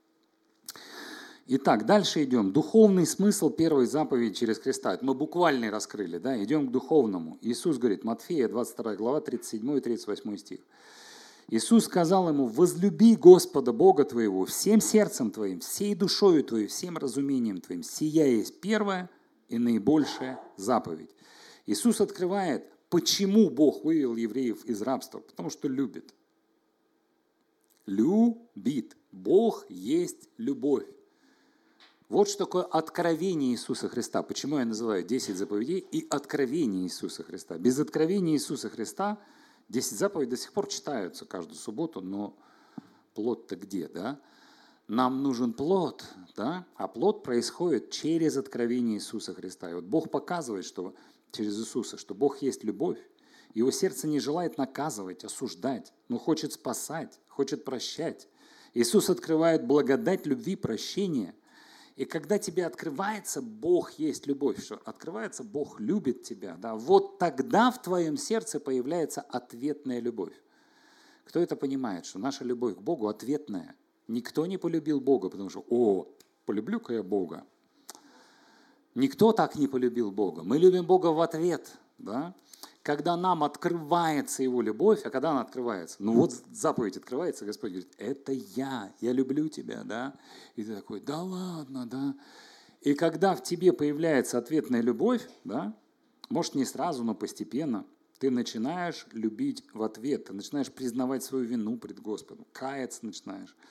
Итак, дальше идем. Духовный смысл первой заповеди через креста. Это мы буквально раскрыли, да? Идем к духовному. Иисус говорит, Матфея, 22 глава, 37 и 38 стих. Иисус сказал ему, возлюби Господа Бога твоего всем сердцем твоим, всей душою твоей, всем разумением твоим. Сия есть первая и наибольшая заповедь. Иисус открывает, почему Бог вывел евреев из рабства. Потому что любит. Любит. Бог есть любовь. Вот что такое откровение Иисуса Христа. Почему я называю 10 заповедей и откровение Иисуса Христа. Без откровения Иисуса Христа 10 заповедей до сих пор читаются каждую субботу, но плод-то где, да? Нам нужен плод, да? А плод происходит через откровение Иисуса Христа. И вот Бог показывает, что через Иисуса, что Бог есть любовь. Его сердце не желает наказывать, осуждать, но хочет спасать, хочет прощать. Иисус открывает благодать любви, прощения. И когда тебе открывается, Бог есть любовь, что открывается, Бог любит тебя, да, вот тогда в твоем сердце появляется ответная любовь. Кто это понимает, что наша любовь к Богу ответная? Никто не полюбил Бога, потому что, полюблю-ка я Бога. Никто так не полюбил Бога. Мы любим Бога в ответ, да. Когда нам открывается Его любовь, а когда она открывается? Ну вот заповедь открывается, Господь говорит, это я люблю тебя, да? И ты такой, да ладно, да? И когда в тебе появляется ответная любовь, да, может не сразу, но постепенно, ты начинаешь любить в ответ, ты начинаешь признавать свою вину пред Господом, каяться начинаешь,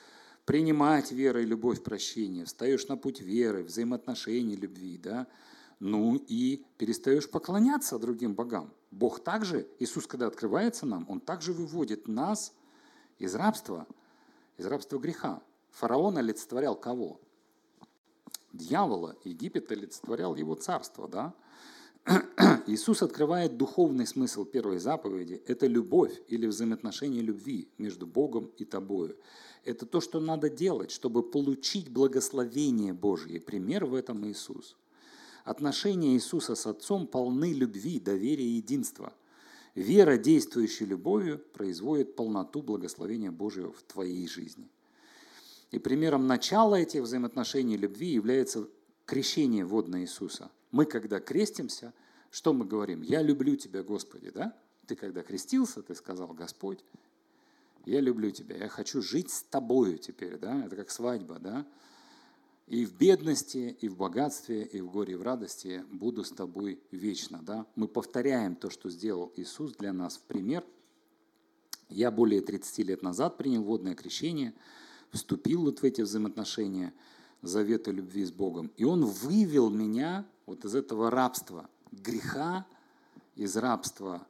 принимать верой любовь, прощение, встаешь на путь веры, взаимоотношений, любви, да, ну и перестаешь поклоняться другим богам. Бог также, Иисус, когда открывается нам, Он также выводит нас из рабства греха. Фараон олицетворял кого? Дьявола. Египет олицетворял его царство, да? Иисус открывает духовный смысл первой заповеди. Это любовь или взаимоотношения любви между Богом и тобою. Это то, что надо делать, чтобы получить благословение Божье. Пример в этом Иисус. Отношения Иисуса с Отцом полны любви, доверия и единства. Вера, действующая любовью, производит полноту благословения Божьего в твоей жизни. И примером начала этих взаимоотношений любви является крещение водное Иисуса. Мы, когда крестимся, что мы говорим? «Я люблю Тебя, Господи», да? Ты, когда крестился, ты сказал: «Господь, я люблю Тебя, я хочу жить с Тобою теперь», да? Это как свадьба, да? «И в бедности, и в богатстве, и в горе, и в радости буду с Тобой вечно», да? Мы повторяем то, что сделал Иисус для нас в пример. Я более 30 лет назад принял водное крещение, вступил вот в эти взаимоотношения, завета любви с Богом. И Он вывел меня вот из этого рабства греха, из рабства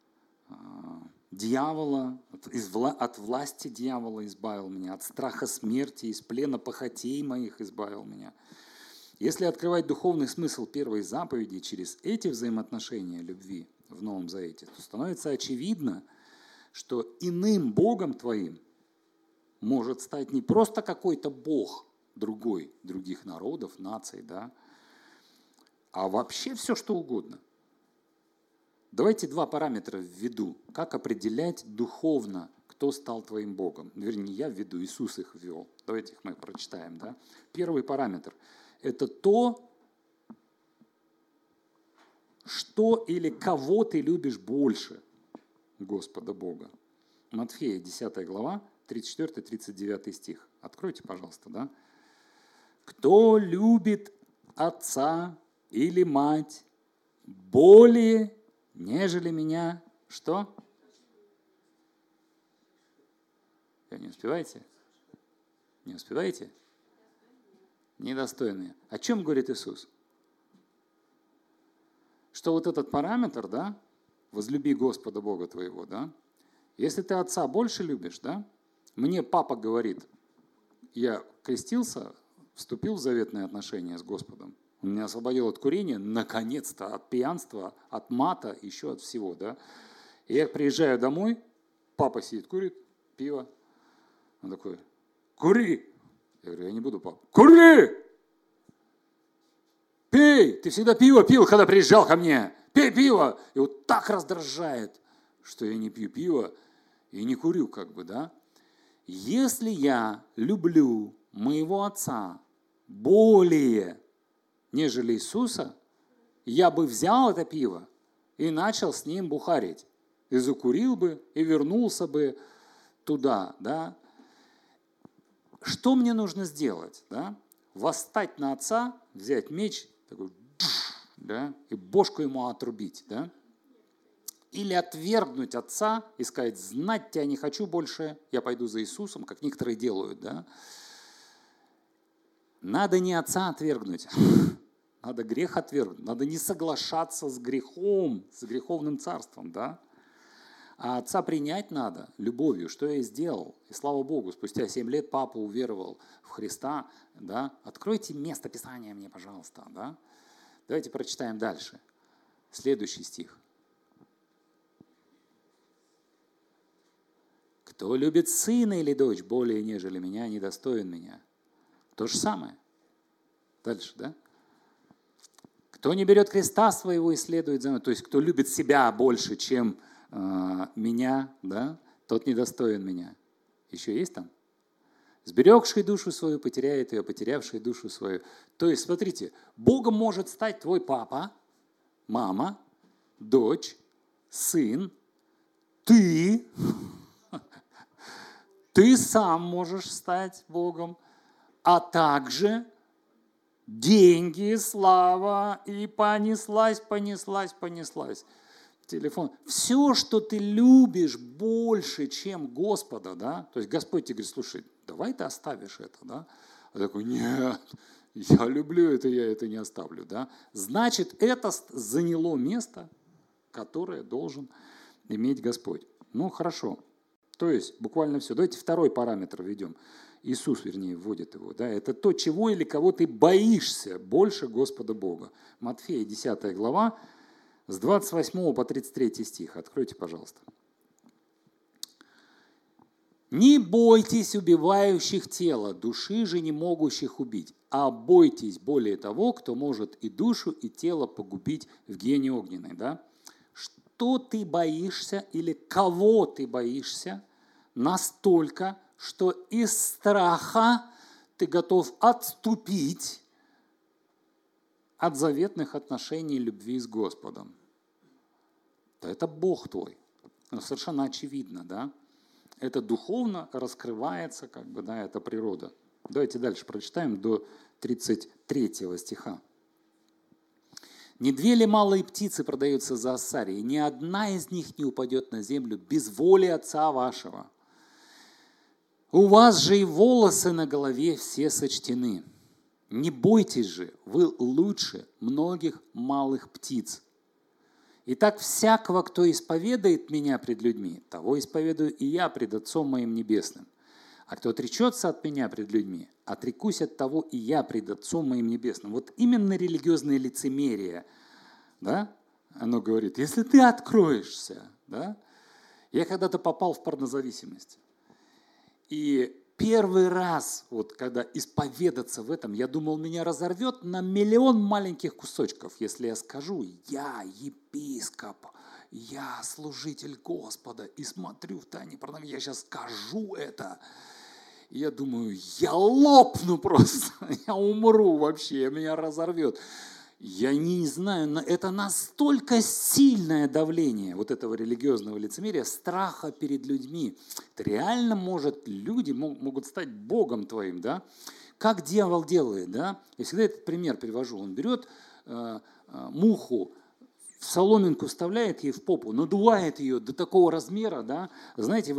дьявола, от власти дьявола избавил меня, от страха смерти, из плена похотей моих избавил меня. Если открывать духовный смысл первой заповеди через эти взаимоотношения любви в Новом Завете, то становится очевидно, что иным Богом твоим может стать не просто какой-то Бог другой, других народов, наций, да, а вообще все, что угодно. Давайте два параметра введу. Как определять духовно, кто стал твоим Богом? Вернее, я введу, Иисус их ввел. Давайте их мы прочитаем. Да? Первый параметр – это то, что или кого ты любишь больше Господа Бога. Матфея, 10 глава, 34-39 стих. Откройте, пожалуйста. Да? «Кто любит отца или мать более, нежели меня». Что? Не успеваете? Не успеваете? Недостойные. О чем говорит Иисус? Что вот этот параметр, да, возлюби Господа Бога твоего, да, если ты отца больше любишь, да, мне папа говорит, я крестился, вступил в заветные отношения с Господом, он меня освободил от курения, наконец-то, от пьянства, от мата, еще от всего, да. И я приезжаю домой, папа сидит, курит, пиво. Он такой: кури! Я говорю: я не буду, папа. Кури! Пей! Ты всегда пиво пил, когда приезжал ко мне. Пей пиво! И вот так раздражает, что я не пью пиво и не курю, как бы, да. Если я люблю моего отца более, нежели Иисуса, я бы взял это пиво и начал с ним бухарить. И закурил бы, и вернулся бы туда, да. Что мне нужно сделать, да? Восстать на отца, взять меч, такой, да, и бошку ему отрубить, да? Или отвергнуть отца и сказать: знать тебя не хочу больше, я пойду за Иисусом, как некоторые делают, да? Надо не отца отвергнуть, надо грех отвергнуть, надо не соглашаться с грехом, с греховным царством, да? А отца принять надо любовью, что я и сделал. И слава Богу, спустя 7 лет папа уверовал в Христа, да? Откройте место Писания мне, пожалуйста, да? Давайте прочитаем дальше. Следующий стих. Кто любит сына или дочь более, нежели меня, недостоин меня. То же самое. Дальше, да? Кто не берет креста своего и следует за мной, то есть кто любит себя больше, чем меня, да, тот недостоин меня. Еще есть там? Сберегший душу свою потеряет ее, потерявший душу свою. То есть, смотрите, Богом может стать твой папа, мама, дочь, сын, ты. Ты сам можешь стать Богом, а также деньги, слава, и понеслась. Телефон. Все, что ты любишь больше, чем Господа, да, то есть Господь тебе говорит: слушай, давай ты оставишь это, да? Я такой, нет, я люблю это, я это не оставлю, да? Значит, это заняло место, которое должен иметь Господь. Ну, хорошо. То есть, буквально все. Давайте второй параметр введем. Иисус, вернее, вводит его. Да? Это то, чего или кого ты боишься больше Господа Бога. Матфея, 10 глава, с 28 по 33 стих. Откройте, пожалуйста. «Не бойтесь убивающих тело, души же не могущих убить, а бойтесь более того, кто может и душу, и тело погубить в гиене огненной». Да? Что ты боишься или кого ты боишься настолько, что из страха ты готов отступить от заветных отношений любви с Господом? Да это Бог твой. Ну, совершенно очевидно, да? Это духовно раскрывается, как бы, да, это природа. Давайте дальше прочитаем до 33 стиха. «Не две ли малые птицы продаются за ассарий, ни одна из них не упадет на землю без воли Отца вашего. У вас же и волосы на голове все сочтены. Не бойтесь же, вы лучше многих малых птиц. Итак, всякого, кто исповедает меня пред людьми, того исповедую и я пред Отцом моим небесным. А кто отречется от меня пред людьми, отрекусь от того и я пред Отцом моим небесным». Вот именно религиозное лицемерие, да, оно говорит, если ты откроешься, да. Я когда-то попал в порнозависимость. И первый раз, вот когда исповедаться в этом, я думал, меня разорвет на миллион маленьких кусочков, если я скажу, я епископ, я служитель Господа и смотрю в тайне порнографии, я сейчас скажу это. И я думаю, я лопну просто, я умру вообще, меня разорвет. Я не знаю, но это настолько сильное давление вот этого религиозного лицемерия, страха перед людьми. Это реально может, люди могут стать Богом твоим, да? Как дьявол делает, да? Я всегда этот пример привожу. Он берет муху, в соломинку вставляет ей в попу, надувает ее до такого размера, да? Знаете,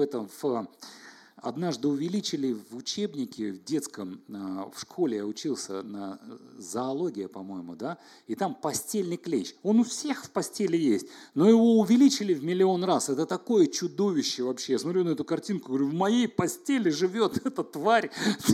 однажды увеличили в учебнике в детском, в школе я учился на зоология, по-моему, да, и там постельный клещ. Он у всех в постели есть, но его увеличили в миллион раз. Это такое чудовище вообще. Я смотрю на эту картинку, говорю, в моей постели живет эта тварь.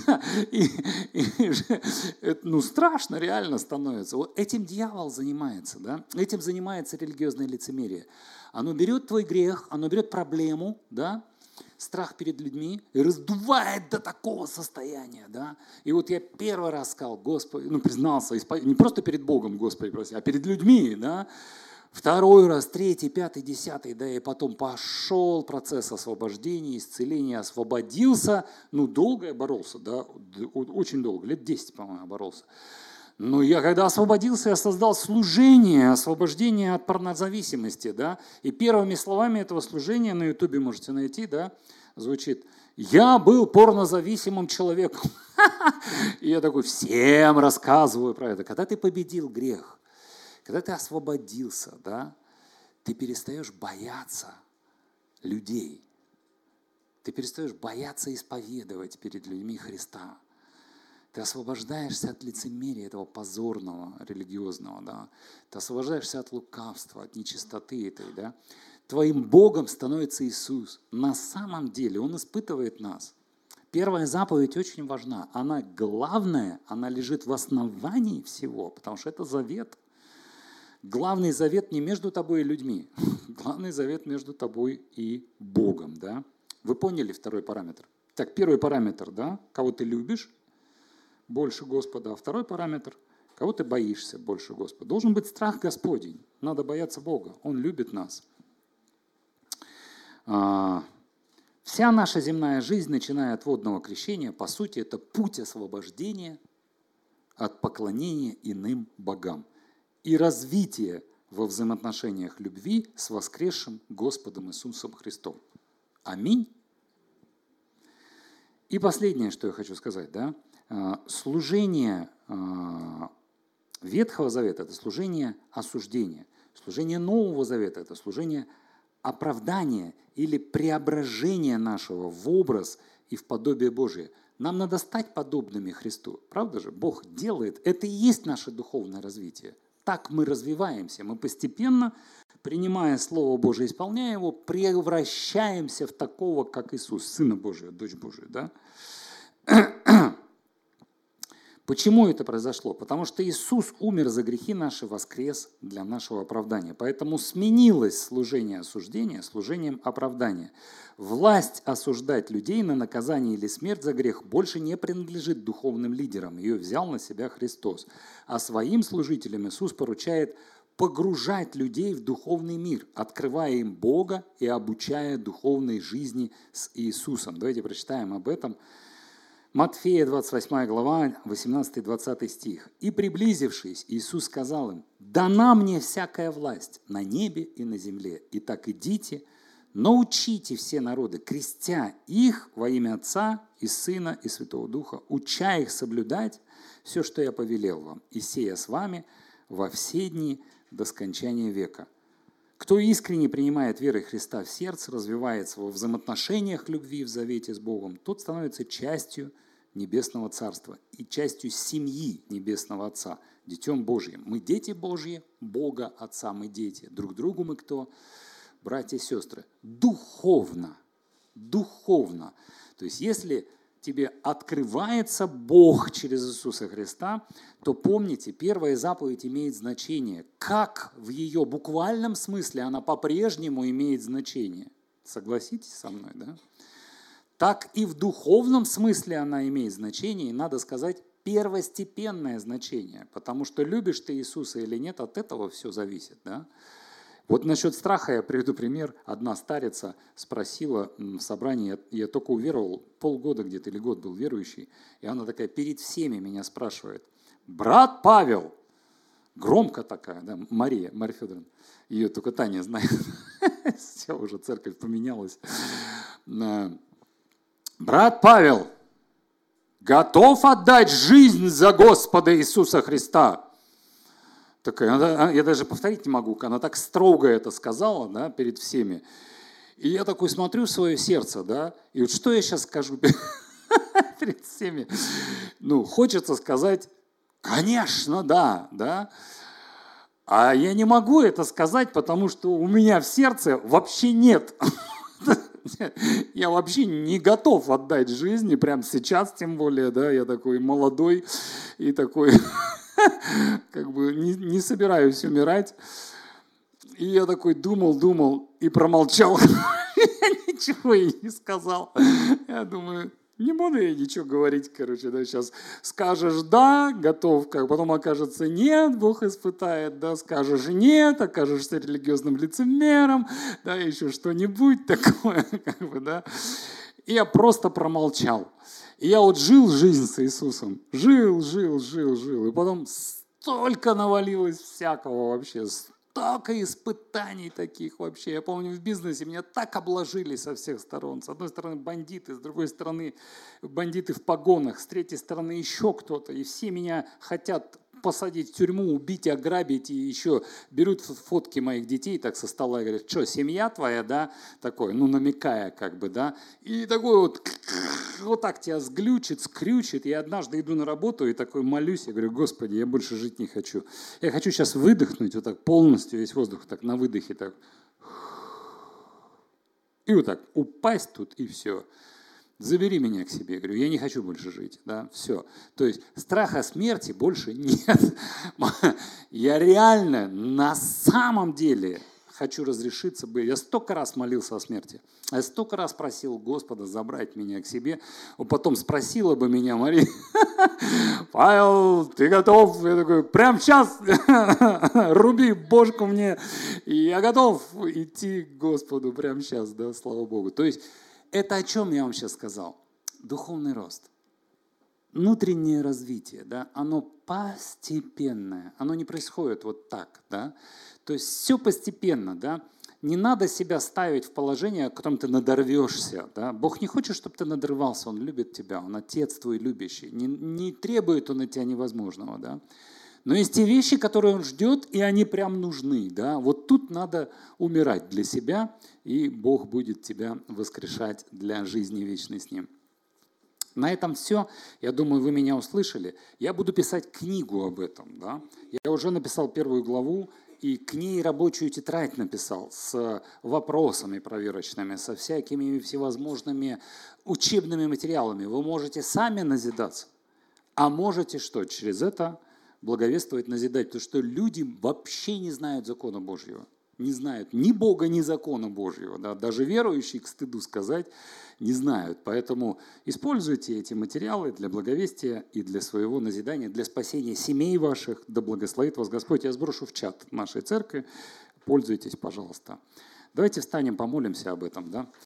Ну, страшно реально становится. Вот этим дьявол занимается, да, этим занимается религиозное лицемерие. Оно берет твой грех, оно берет проблему, да, страх перед людьми и раздувает до такого состояния, да. И вот я первый раз сказал, Господи, признался, не просто перед Богом, Господи, прости, а перед людьми, да. Второй раз, третий, пятый, десятый, да, и потом пошел процесс освобождения, исцеления, освободился. Долго я боролся, да, очень долго, лет 10, по-моему, боролся. Но я когда освободился, я создал служение, освобождение от порнозависимости, да, и первыми словами этого служения на Ютубе можете найти, да, звучит: «Я был порнозависимым человеком». И я такой всем рассказываю про это. Когда ты победил грех, когда ты освободился, да, ты перестаешь бояться людей, ты перестаешь бояться исповедовать перед людьми Христа. Ты освобождаешься от лицемерия этого позорного, религиозного, да. Ты освобождаешься от лукавства, от нечистоты этой, да. Твоим Богом становится Иисус. На самом деле Он испытывает нас. Первая заповедь очень важна. Она главная, она лежит в основании всего, потому что это завет. Главный завет не между тобой и людьми. Главный завет между тобой и Богом, да. Вы поняли второй параметр? Так, первый параметр, да, кого ты любишь больше Господа, а второй параметр, кого ты боишься больше Господа. Должен быть страх Господень. Надо бояться Бога. Он любит нас. Вся наша земная жизнь, начиная от водного крещения, по сути, это путь освобождения от поклонения иным богам и развития во взаимоотношениях любви с воскресшим Господом Иисусом Христом. Аминь. И последнее, что я хочу сказать, да, служение Ветхого Завета – это служение осуждения. Служение Нового Завета – это служение оправдания или преображения нашего в образ и в подобие Божие. Нам надо стать подобными Христу. Правда же? Бог делает. Это и есть наше духовное развитие. Так мы развиваемся. Мы постепенно, принимая Слово Божие, исполняя его, превращаемся в такого, как Иисус, Сына Божия, дочь Божия. Да? Почему это произошло? Потому что Иисус умер за грехи наши, воскрес для нашего оправдания. Поэтому сменилось служение осуждения служением оправдания. Власть осуждать людей на наказание или смерть за грех больше не принадлежит духовным лидерам. Ее взял на себя Христос. А своим служителям Иисус поручает погружать людей в духовный мир, открывая им Бога и обучая духовной жизни с Иисусом. Давайте прочитаем об этом. Матфея, 28 глава, 18-20 стих. «И приблизившись, Иисус сказал им: дана мне всякая власть на небе и на земле. Итак, идите, научите все народы, крестя их во имя Отца и Сына и Святого Духа, уча их соблюдать все, что я повелел вам, и сея с вами во все дни до скончания века». Кто искренне принимает верой Христа в сердце, развивается во взаимоотношениях любви в завете с Богом, тот становится частью Небесного Царства и частью семьи Небесного Отца, детем Божьим. Мы дети Божьи, Бога Отца мы дети. Друг другу мы кто? Братья и сестры. Духовно. Духовно. То есть если тебе открывается Бог через Иисуса Христа, то помните, первая заповедь имеет значение. Как в ее буквальном смысле она по-прежнему имеет значение. Согласитесь со мной, да? Так и в духовном смысле она имеет значение, и, надо сказать, первостепенное значение. Потому что любишь ты Иисуса или нет, от этого все зависит, да? Вот насчет страха я приведу пример. Одна старица спросила в собрании, я только уверовал, полгода где-то или год был верующий, и она такая перед всеми меня спрашивает: брат Павел, громко такая, да, Мария Федоровна, ее только Таня знает, все, уже церковь поменялась. Брат Павел, готов отдать жизнь за Господа Иисуса Христа? Такая, я даже повторить не могу, она так строго это сказала, да, перед всеми. И я такой смотрю в свое сердце, да, и вот что я сейчас скажу перед всеми? Ну, хочется сказать, конечно, да, да. А я не могу это сказать, потому что у меня в сердце вообще нет. Я вообще не готов отдать жизнь, и прямо сейчас тем более, да, я такой молодой и такой... как бы не собираюсь умирать. И я такой думал и промолчал. Я ничего и не сказал. Я думаю, не буду я ничего говорить, короче, да, сейчас скажешь «да», готов, потом окажется «нет», Бог испытает, да, скажешь «нет», окажешься религиозным лицемером, да, еще что-нибудь такое, как бы, да. И я просто промолчал. И я вот жил жизнь с Иисусом. Жил. И потом столько навалилось всякого вообще, столько испытаний таких вообще. Я помню, в бизнесе меня так обложили со всех сторон. С одной стороны бандиты, с другой стороны бандиты в погонах, с третьей стороны еще кто-то. И все меня хотят посадить в тюрьму, убить, ограбить, и еще берут фотки моих детей так со стола и говорят: что, семья твоя, да? Такой, ну, намекая как бы, да? И такой вот так тебя сглючит, скрючит. Я однажды иду на работу и такой молюсь, я говорю: Господи, я больше жить не хочу. Я хочу сейчас выдохнуть вот так полностью, весь воздух так на выдохе так. И вот так упасть тут, и все. Забери меня к себе. Я говорю, я не хочу больше жить. Да? Все. То есть страха смерти больше нет. Я реально на самом деле хочу разрешиться быть. Я столько раз молился о смерти. Я столько раз просил Господа забрать меня к себе. Потом спросила бы меня Мария: Павел, ты готов? Я такой: прямо сейчас руби бошку мне. И я готов идти к Господу прямо сейчас. Да, слава Богу. То есть это о чем я вам сейчас сказал? Духовный рост, внутреннее развитие, да, оно постепенное, оно не происходит вот так, да, то есть все постепенно, да, не надо себя ставить в положение, в котором ты надорвешься, да, Бог не хочет, чтобы ты надрывался, Он любит тебя, Он Отец твой любящий, не требует Он от тебя невозможного, да. Но есть те вещи, которые Он ждет, и они прям нужны. Да? Вот тут надо умирать для себя, и Бог будет тебя воскрешать для жизни вечной с Ним. На этом все. Я думаю, вы меня услышали. Я буду писать книгу об этом. Да? Я уже написал 1 главу, и к ней рабочую тетрадь написал с вопросами проверочными, со всякими всевозможными учебными материалами. Вы можете сами назидаться, а можете что? Через это благовествовать, назидать. Потому что люди вообще не знают закона Божьего. Не знают ни Бога, ни закона Божьего. Да? Даже верующие, к стыду сказать, не знают. Поэтому используйте эти материалы для благовестия и для своего назидания, для спасения семей ваших. Да благословит вас Господь. Я сброшу в чат нашей церкви. Пользуйтесь, пожалуйста. Давайте встанем, помолимся об этом. Да?